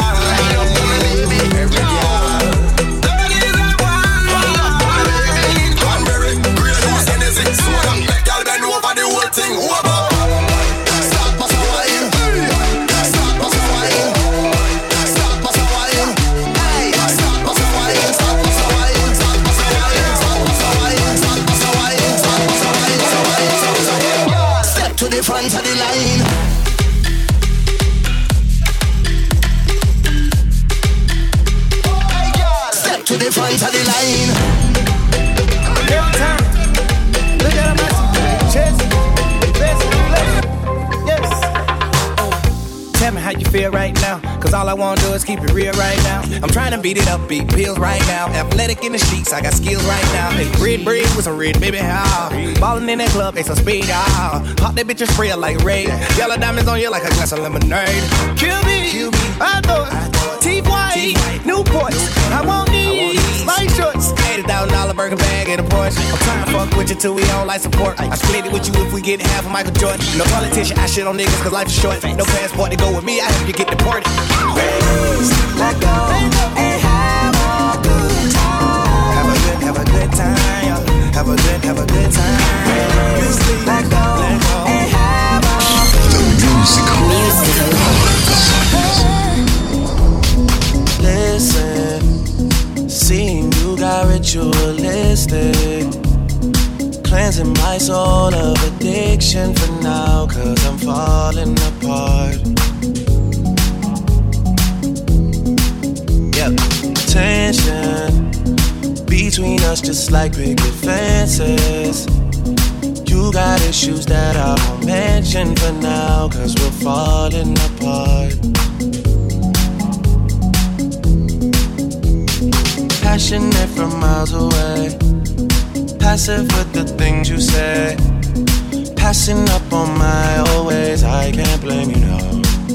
Front of the line. Step to the front of the line. Look at my chest. Yes. Tell me how you feel right now, cause all I wanna do is keep it real right now. I'm trying to beat it up, beat pills right now. Athletic in the streets, I got skills right now. Hey, red bread with some red, baby, how? Ballin' in that club, they some speed, Pop that bitch and spray it like rain. Yellow diamonds on you like a glass of lemonade. Kill me, I know it. Teeth white, Newports. I want these, light shorts. $80,000 burger bag and a Porsche. I'm trying to fuck with you till we don't like support. I split it with you if we get half of Michael Jordan. No politician, I shit on niggas cause life is short. No passport to go with me, I help you get deported. Let go and have a good time. Have a good time, yo. Have a good time. Let go and have a musical. Listen, seeing you got ritualistic, cleansing my soul of addiction for now, cause I'm falling apart. Yeah, tension between us just like picket fences. You got issues that I won't mention for now, cause we're falling apart. Passionate from miles away, passive with the things you say, passing up on my old ways. I can't blame you, no.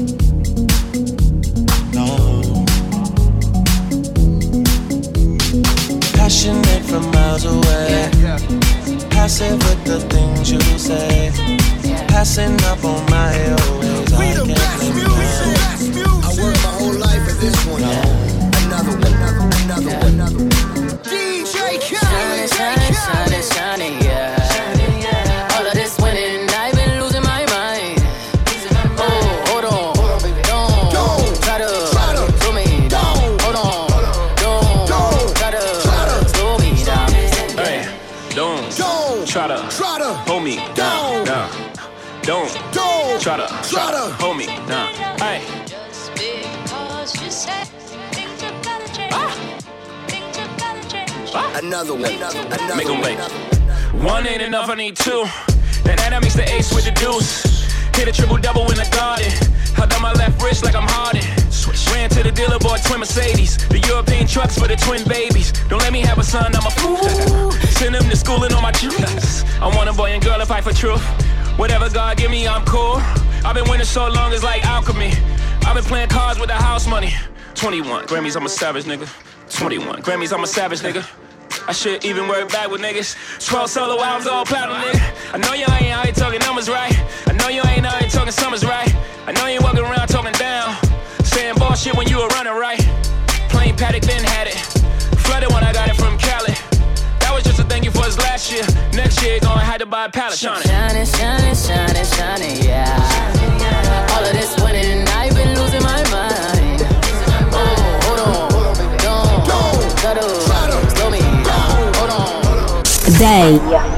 Passionate from miles away, passive with the things you say, passing up on my old ways. I can't blame you, no. I worked my whole life at this point. Another one. DJ Khaled. Shining, yeah. All of this winning, I've been losing my mind. Oh, hold on, don't try to slow me down. Hold on, don't try to slow me down. Hey, don't try to hold me down. Don't try to hold me down. Hey. Just because you said things have gotta change. Things have gotta change. Another one. Make them wait. One ain't enough, I need two. And that makes the ace with the deuce. Hit a triple double in the garden. Held on my left wrist like I'm Harden. Ran to the dealer, bought twin Mercedes. The European trucks for the twin babies. Don't let me have a son, I'm a fool. Send them to school and all my juice. I want a boy and girl to fight for truth. Whatever God give me, I'm cool. I've been winning so long, it's like alchemy. I've been playing cards with the house money. 21 Grammys, I'm a savage nigga. 21 Grammys, I'm a savage nigga. I should even work back with niggas. 12 solo albums, all platinum, nigga. I know you ain't out here talking numbers right. I know you ain't out here talking summers right. I know you ain't walking around talking down, saying bullshit when you were running right. Plain Paddock then had it. Flooded when I got it from Cali. That was just a thank you for us last year. Next year, gonna have to buy a pallet. Shining, shining, shining, shining, shining, yeah. All of this winning, I've been losing my mind. Oh, hold on, don't try to slow me down. Hold on. Day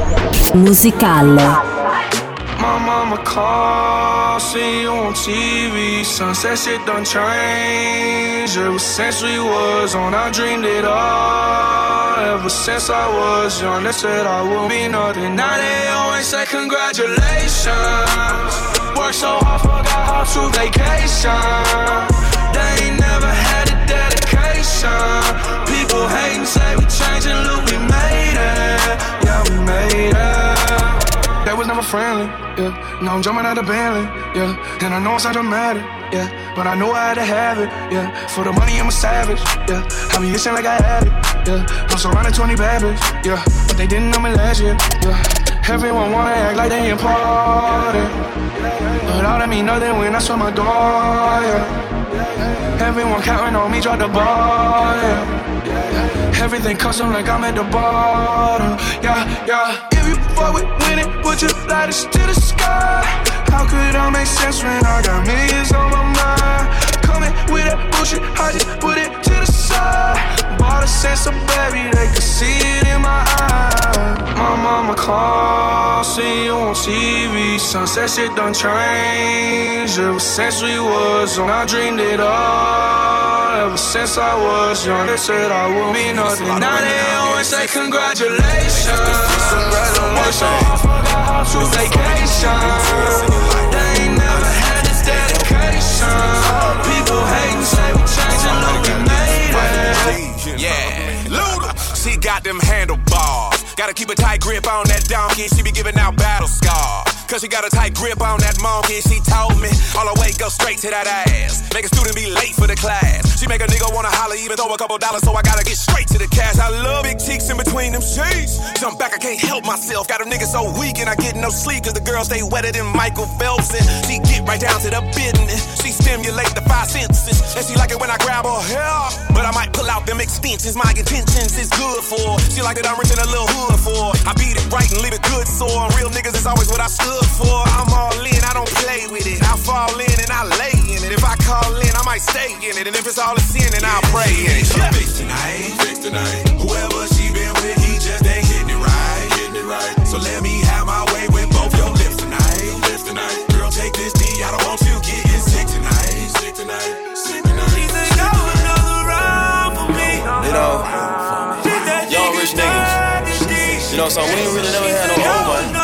musicale. My mama called, see you on TV. Sunset shit done changed. Ever since we was on, I dreamed it all. Ever since I was young, they said I would be nothing. Now they always say congratulations. Worked so hard, forgot how to vacation. They ain't never had a dedication. People hating, say we changing, look, we made it. Yeah, we made it. They was never friendly, yeah. Now I'm jumping out of Bentley, yeah. And I know it's not dramatic, yeah. But I know I had to have it, yeah. For the money, I'm a savage, yeah. I be itching like I had it, yeah. I'm surrounded 20 bad bitches, yeah. But they didn't know me last year, yeah. Everyone wanna act like they important, but all that mean nothing when I saw my door, yeah. Everyone counting on me, drop the ball, yeah. Everything custom like I'm at the bottom, yeah, yeah. If you fuck with winning, put your lighters to the sky. How could I make sense when I got millions on my mind? Coming with that bullshit, I just put it to the side. Bought a sense of baby, they could see it in my eyes. My mama called, see you on TV. Sunset shit done changed. Ever since we was on, I dreamed it all. Ever since I was young, they said I would be nothing. Now they always say congratulations. Worked so hard, forgot how to vacation. They ain't never had this dedication. People hating, say we changing, look, we made it. Yeah, Luda, she got them handlebars. Gotta keep a tight grip on that donkey. She be giving out battle scars. Cause she got a tight grip on that monkey. She told me all her weight go straight to that ass. Make a student be late for the class. She make a nigga wanna holler, even throw a couple dollars. So I gotta get straight to the cash. I love big cheeks in between them sheets. Jump back, I can't help myself. Got them niggas so weak and I get no sleep. Cause the girls stay wetter than Michael Phelps. And she get right down to the business. She stimulate the five senses. And she like it when I grab her hair. But I might pull out them extensions. My intentions is good for. She like that I'm rich in a little hood for. I beat it right and leave it good sore. Real niggas is always what I stood for. I'm all in, I don't play with it. I fall in and I lay in it. If I call in, I might stay in it. And if it's all a sin, then I'll pray in it. Yeah. Fix tonight. Whoever she been with, he just ain't hitting it right. So let me have my way with both your lips tonight. Girl, take this D, I don't want you getting sick tonight. She said, go another round for me. You know, y'all rich niggas. You know, so we ain't really never had no old money.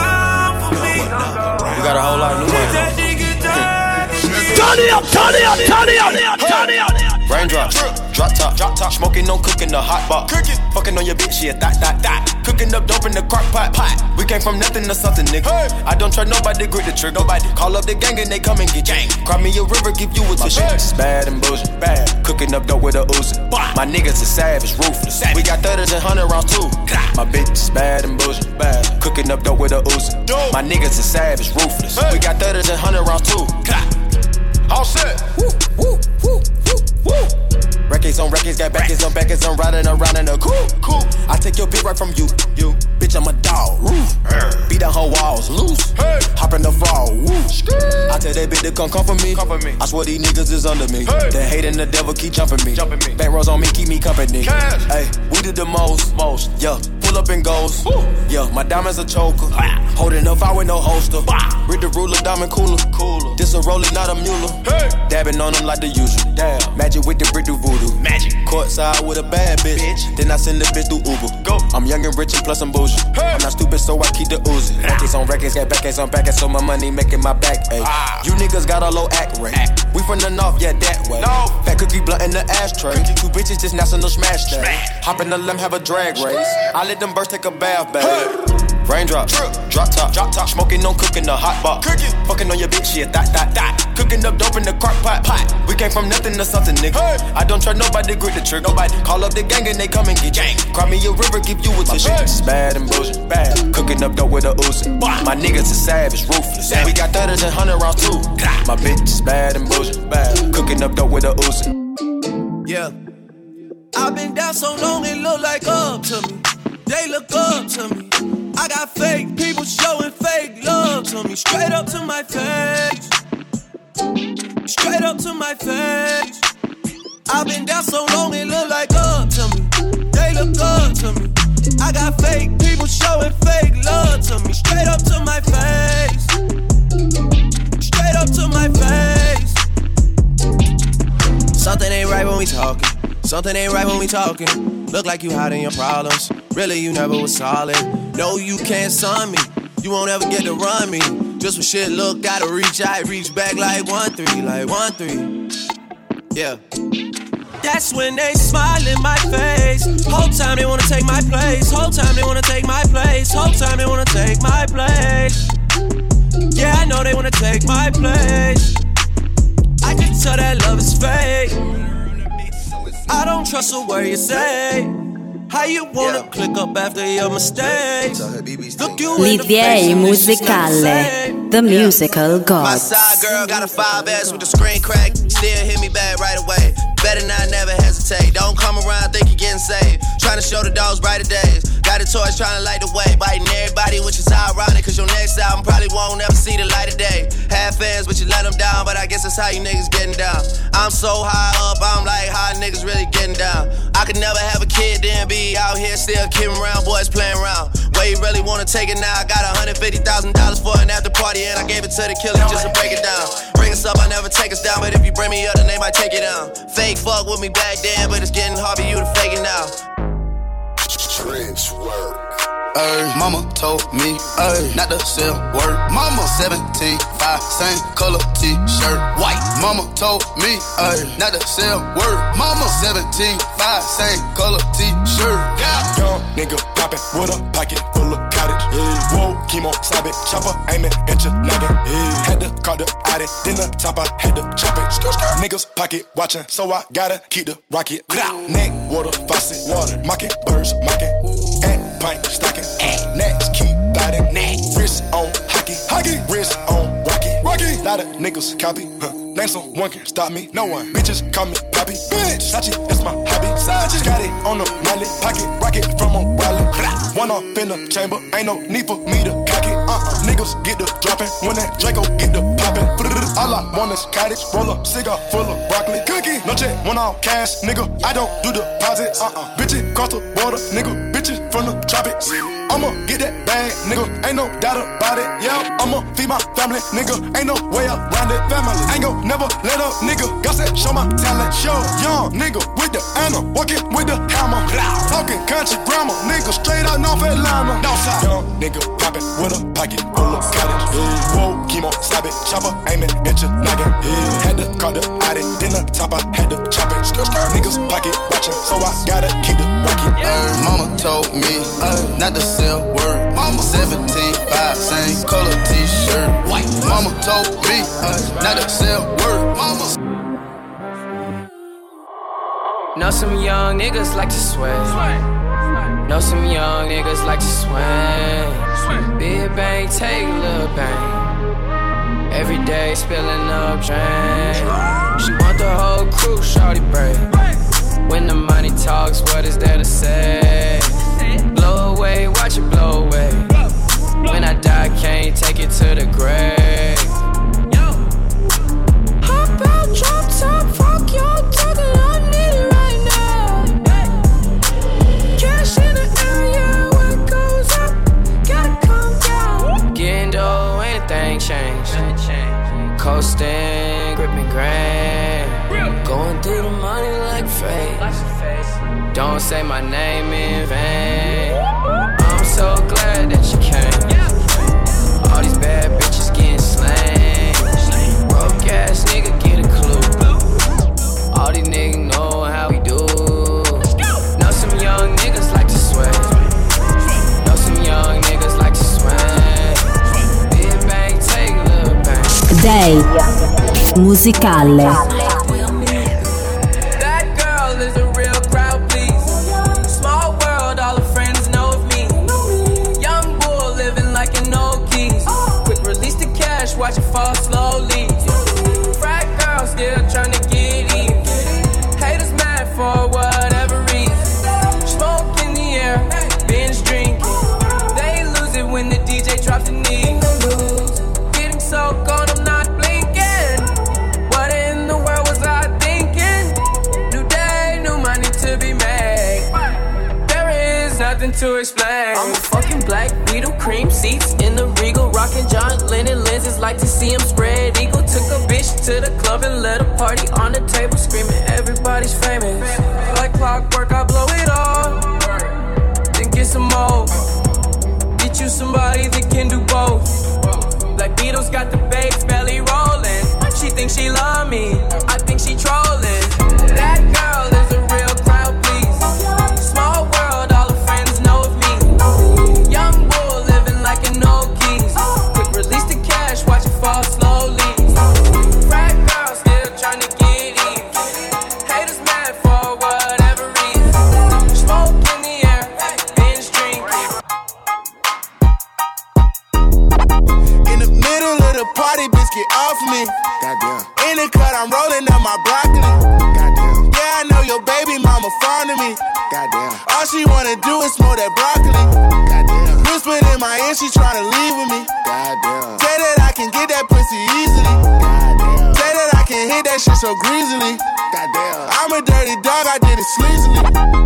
We got a whole lot of new money. Turn it up. Raindrops, drop top, smoking on cooking the hot pot. Fucking on your bitch, yeah, that. Cooking up dope in the crock pot. We came from nothing to something, nigga. I don't try nobody, grip the trigger. Nobody call up the gang and they come and get gang. Cry me a river, give you a tissue. It's bad and bullshit, bad. Cooking up dope with a Uzi. My niggas is savage, ruthless. We got 30s and 100 rounds too. My bitch is bad and bullshit, bad. Cooking up dope with a Uzi. My niggas is savage, ruthless. We got 30s and 100 rounds too. All set. Woo. Records on records, got backers on backers. I'm riding around in a cool. I take your bitch right from you. Bitch, I'm a dog. Beat down her walls, loose. Hop in the fall. I tell that bitch to come for me. I swear these niggas is under me. The hate and the devil keep jumping me. Back rows on me, keep me company. Hey, we did the most. Yeah. Pull up and goes. Yeah, my diamonds a choker. Holding up, I with no holster. Read the ruler, diamond cooler. This a roller, not a mule. Dabbing on them like the usual. Magic with the brick do voodoo. Magic. Courtside with a bad bitch. Then I send the bitch through Uber. Go. I'm young and rich and plus I'm bougie. I'm not stupid, so I keep the Uzi. Records on records, got backers on backers, so my money making my back. Ay. You niggas got a low act rate. We from the north, yeah, that way. Fat cookie blunt in the ashtray. Two bitches just national smash that. Hop in the limb, have a drag race. I let them birds take a bath, babe. Raindrops, drop top, smoking on cooking the hot pot. Fucking on your bitch, yeah, that. Cooking up dope in the crock pot. We came from nothing to something, nigga. I don't trust nobody, grip the trigger. Nobody call up the gang and they come and get gang. Cry me a river, give you a tissue. My bitch is bad and bullshit. Bad. Cooking up dope with a Uzi. My niggas is savage, ruthless. We got 30s and 100 rounds too. My bitch is bad and bullshit. Bad. Cooking up dope with a Uzi. Yeah. I've been down so long it look like up to me. They look up to me. I got fake people showing fake love to me. Straight up to my face. Straight up to my face. I've been down so long it look like up to me. They look up to me. I got fake people showing fake love to me. Straight up to my face. Straight up to my face. Something ain't right when we talking. Something ain't right when we talking. Look like you hiding your problems. Really, you never was solid. No, you can't son me. You won't ever get to run me. Just when shit look, gotta reach out, reach back like 1-3, like 1-3. Yeah. That's when they smile in my face. Whole time they wanna take my place. Whole time they wanna take my place. Whole time they wanna take my place. Yeah, I know they wanna take my place. I can tell that love is fake. I don't trust a word you say. How you wanna click up after your mistakes? Look you in the L'idea musicale, the musical My gods. side girl got a 5S with the screen crack. Still hit me back right away. Better not never hesitate. Don't come around, think you're getting saved. Trying to show the dogs brighter days. Got the toys trying to light the way. Biting everybody, which is ironic. Cause your next album probably won't ever see the light of day. Have fans, but you let them down. But I guess that's how you niggas getting down. I'm so high up, I'm like how niggas really getting down. I could never have a kid, then be out here still kidding around. Boys playing around. Where you really wanna take it now? I got $150,000 for an after party. And I gave it to the killer just to break it down. Bring us up, I never take us down. But if you bring me up, then they might take it down. Fake fuck with me back then, but it's getting hard for you to fake it now. Trench work. Mama told me not to sell word. Mama 17, 5, same color t-shirt, white. Mama told me not to sell word. Mama 17, 5, same color t-shirt. Yeah. Young nigga poppin' with a pocket full of cottage. Yeah. Whoa, chemo, stop it, chopper aiming at your noggin. Yeah. Had to call the Audi, then the top I had to chop it. Niggas pocket watching, so I gotta keep the rocket. Neck, water, faucet, water, mocking, birds, mocking. And pint stocking, next keep biting. Wrist on hockey, wrist on rocky. Lot of niggas copy, name someone can stop me. No one, bitches call me Poppy. Bitch, Sachi, that's my hobby. Sachi, got it on the molly, pocket rocket from a wallet. One off in the chamber, ain't no need for me to cock it. Niggas get the dropping, when that Draco get the popping. All I want is cottage, roll up, cigar full of broccoli. Cookie, no check, one off cash, nigga. I don't do deposits. Bitches cross the border, nigga. Bitches from the tropics. I'ma get that bag, nigga. Ain't no doubt about it. Yeah, I'ma feed my family, nigga. Ain't no way around it. Family, ain't gon' never let up, nigga. Got that show my talent. Show young nigga with the Anna, walking with the hammer. Talking country grammar, nigga straight out North Atlanta. Northside, young nigga poppin' with a pocket full of cottage. Whoa, chemo, stop it, chopper aiming at your noggin. Had to call the Audi, then the top I had to chop it. Niggas pocket watching, so I gotta keep the rocket. Mama told me not to sell word. Mama 17, 5, same color t-shirt, white. Mama told me not to sell word. Mama. Know some young niggas like to sway. Know some young niggas like to swing. Big bang, take a little bang. Every day spilling up drain. She want the whole crew, shawty break. When the money talks, what is there to say? Blow away, watch it blow away. When I die, can't take it to the grave. Hop out, drop top, fuck your talking, I need it right now. Cash in the area, what goes up, gotta come down. Getting dough, anything change. Coasting, gripping grand. Going through the money like fate. Don't say my name in vain. I'm so glad that you came. All these bad bitches getting slain. Broke ass nigga get a clue. All these niggas know how we do. Know some young niggas like to sway. Know some young niggas like to swing. Big bang, take a little bang. Day musicale. That girl is a real crowd, please. Small world, all her friends know of me. Young bull living like an old keys. Quick release the cash, watch it fall slowly. Frat girl still trying to get even. Haters mad for whatever reason. Smoke in the air, binge drinking. They lose it when the DJ drops the knee. Getting so cold, I'm not blinking. What in the world was I thinking? New day, new money to be made. There is nothing to explain. I'm a fucking black Beetle, cream seats in the Regal, rocking John Lennon lenses, like to see him spread eagle. Took a bitch to the club and let a party on the table, screaming everybody's famous. Like clockwork, I blow it all, then get some more. Get you somebody that can do both. Black Beatles got the babes belly rolling. She thinks she love me, I think she trolling. That girl is a real crowd, please. Small world, all her friends know of me. Young bull living like an old keys. Quick release the cash, watch it fall slowly. Frat girl still trying to get even. Haters mad for whatever reason. Smoke in the air, binge drinking. In the middle of the party, bitch, get off me. Goddamn. In the cut, I'm rolling up my broccoli. Goddamn. Yeah, I know your baby mama fond of me. Goddamn. All she wanna do is smoke that broccoli. Goddamn. Whispered in my ear, she tryna leave with me. Goddamn. Say that I can get that pussy easily. Goddamn. Say that I can hit that shit so greasily. Goddamn. I'm a dirty dog, I did it sleazily.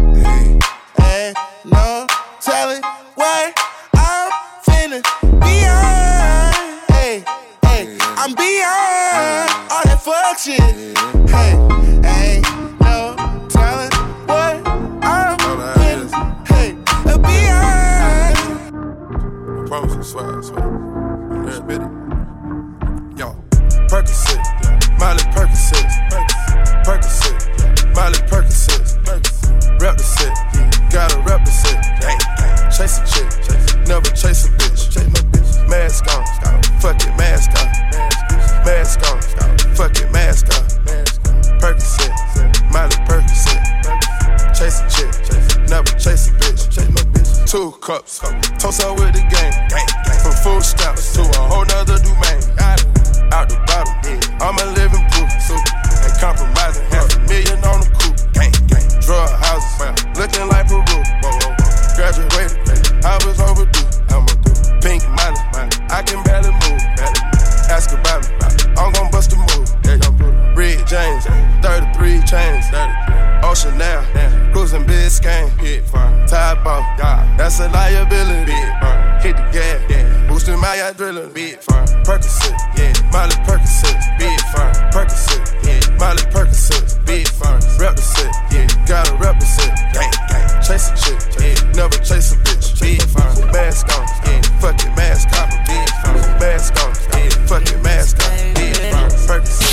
Hey, no telling what I'm finna be on. Hey, hey, I'm beyond all that fuck shit. Hey, ain't no telling what I'm finna, hey, beyond. I promise you, swear, I swear. Every bit of yo, Percocet, Miley Percocet, Percocet, Miley Percocet, rep the set, gotta rep the set. Chase a chick, never chase a bitch. Mask on, fuck it, mask on. Mask on, fuck it, mask on. Percocet, Miley Percocet. Chase a chick, never chase a bitch. 2 cups, toast up with the game. From food stamps to a whole nother domain. Out the bottle, I'm a living proof. Ain't compromising, $500,000 on the coupe. Drug houses, looking like Peru. Graduated, I was overdue. Pink money, I can barely move. Ask about me, I'm gon' bust a move. Red James, 33 chains. Ocean now, cruising Biscayne. Tide ball, that's a liability. Hit the gas, boosting my adrenaline. Percocet, Miley Percocet, Percocet, Miley Percocet, rep the set, gotta rep the set. Chase a chick, never chase a bitch. Mask on, fuck it, mask on. Mask on, fuck it, mask on. Percocet,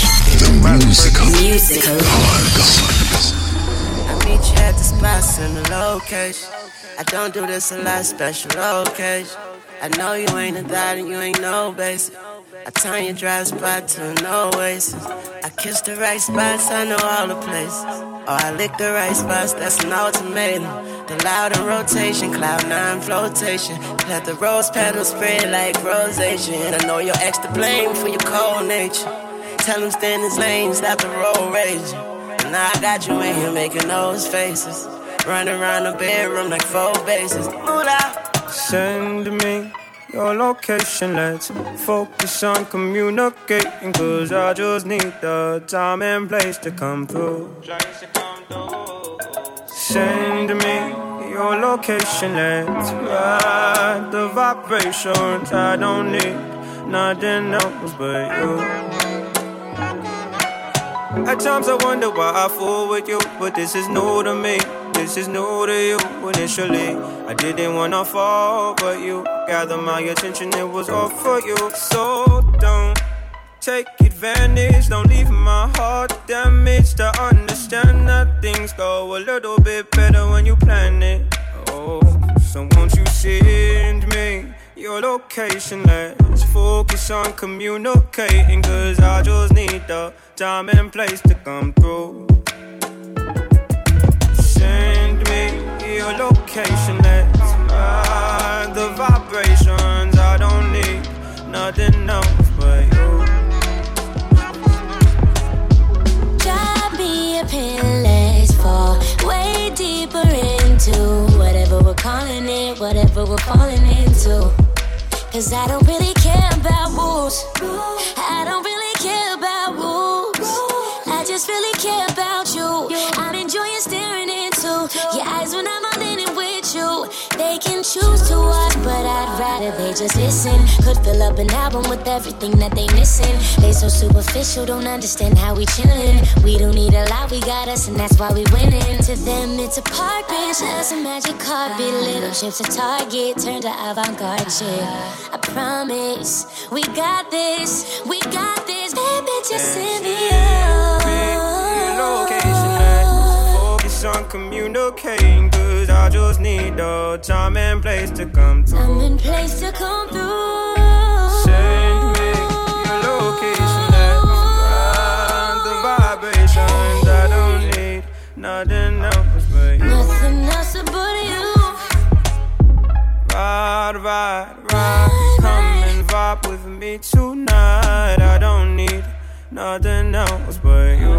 Musical I meet you at the spots in the location. I don't do this a lot, special occasion. I know you ain't a thought and you ain't no basic. I turn your dry spot to an oasis. I kiss the right spots, I know all the places. Or I lick the right spots, that's an ultimatum. The louder rotation, cloud 9 flotation. Let the rose petals spread like rosation. I know you're extra blame for your cold nature. Tell him stand his lane, stop the road raging. And now I got you in here making those faces. Run around the bedroom like 4 bases. Moolah. Send me your location, let's focus on communicating. Cause I just need the time and place to come through. Send me your location, let's ride the vibrations. I don't need nothing else but you. At times I wonder why I fool with you, but this is new to me. This is new to you. Initially, I didn't wanna fall, but you gathered my attention, it was all for you. So don't take advantage, don't leave my heart damaged. I understand that things go a little bit better when you plan it. Oh, so won't you send me your location. Let's focus on communicating, cause I just need the time and place to come through. Send me your location, let's ride the vibrations. I don't need nothing else but you. Drop me a pin, let's fall way deeper into whatever we're calling it, whatever we're falling into. Cause I don't really care about rules. I don't really care about rules. I just really care about you. I'm enjoying staring into your eyes when I'm all in it with you. They can choose to watch, but I'd rather they just listen. Could fill up an album with everything that they missing. They so superficial, don't understand how we chillin'. We don't need a lot, we got us, and that's why we winning. To them, it's a park bench, that's a magic carpet. Little chips a target, turn to avant-garde shit. I promise, we got this, baby, just send me Focus on communicating, cause I just need the time and place to come through. Time and place to come through. Send me your location, let's ride the vibrations. I don't need nothing else but you. Nothing else but you. Ride, come and vibe with me tonight. I don't need nothing else but you.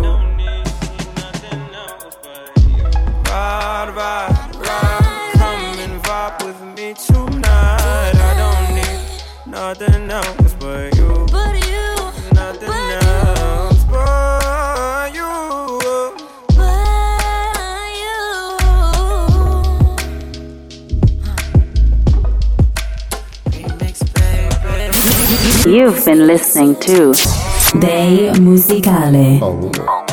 Ride, come and vibe with me tonight. I don't need nothing else but you. Nothing else but you. You've been listening to Day Musicale.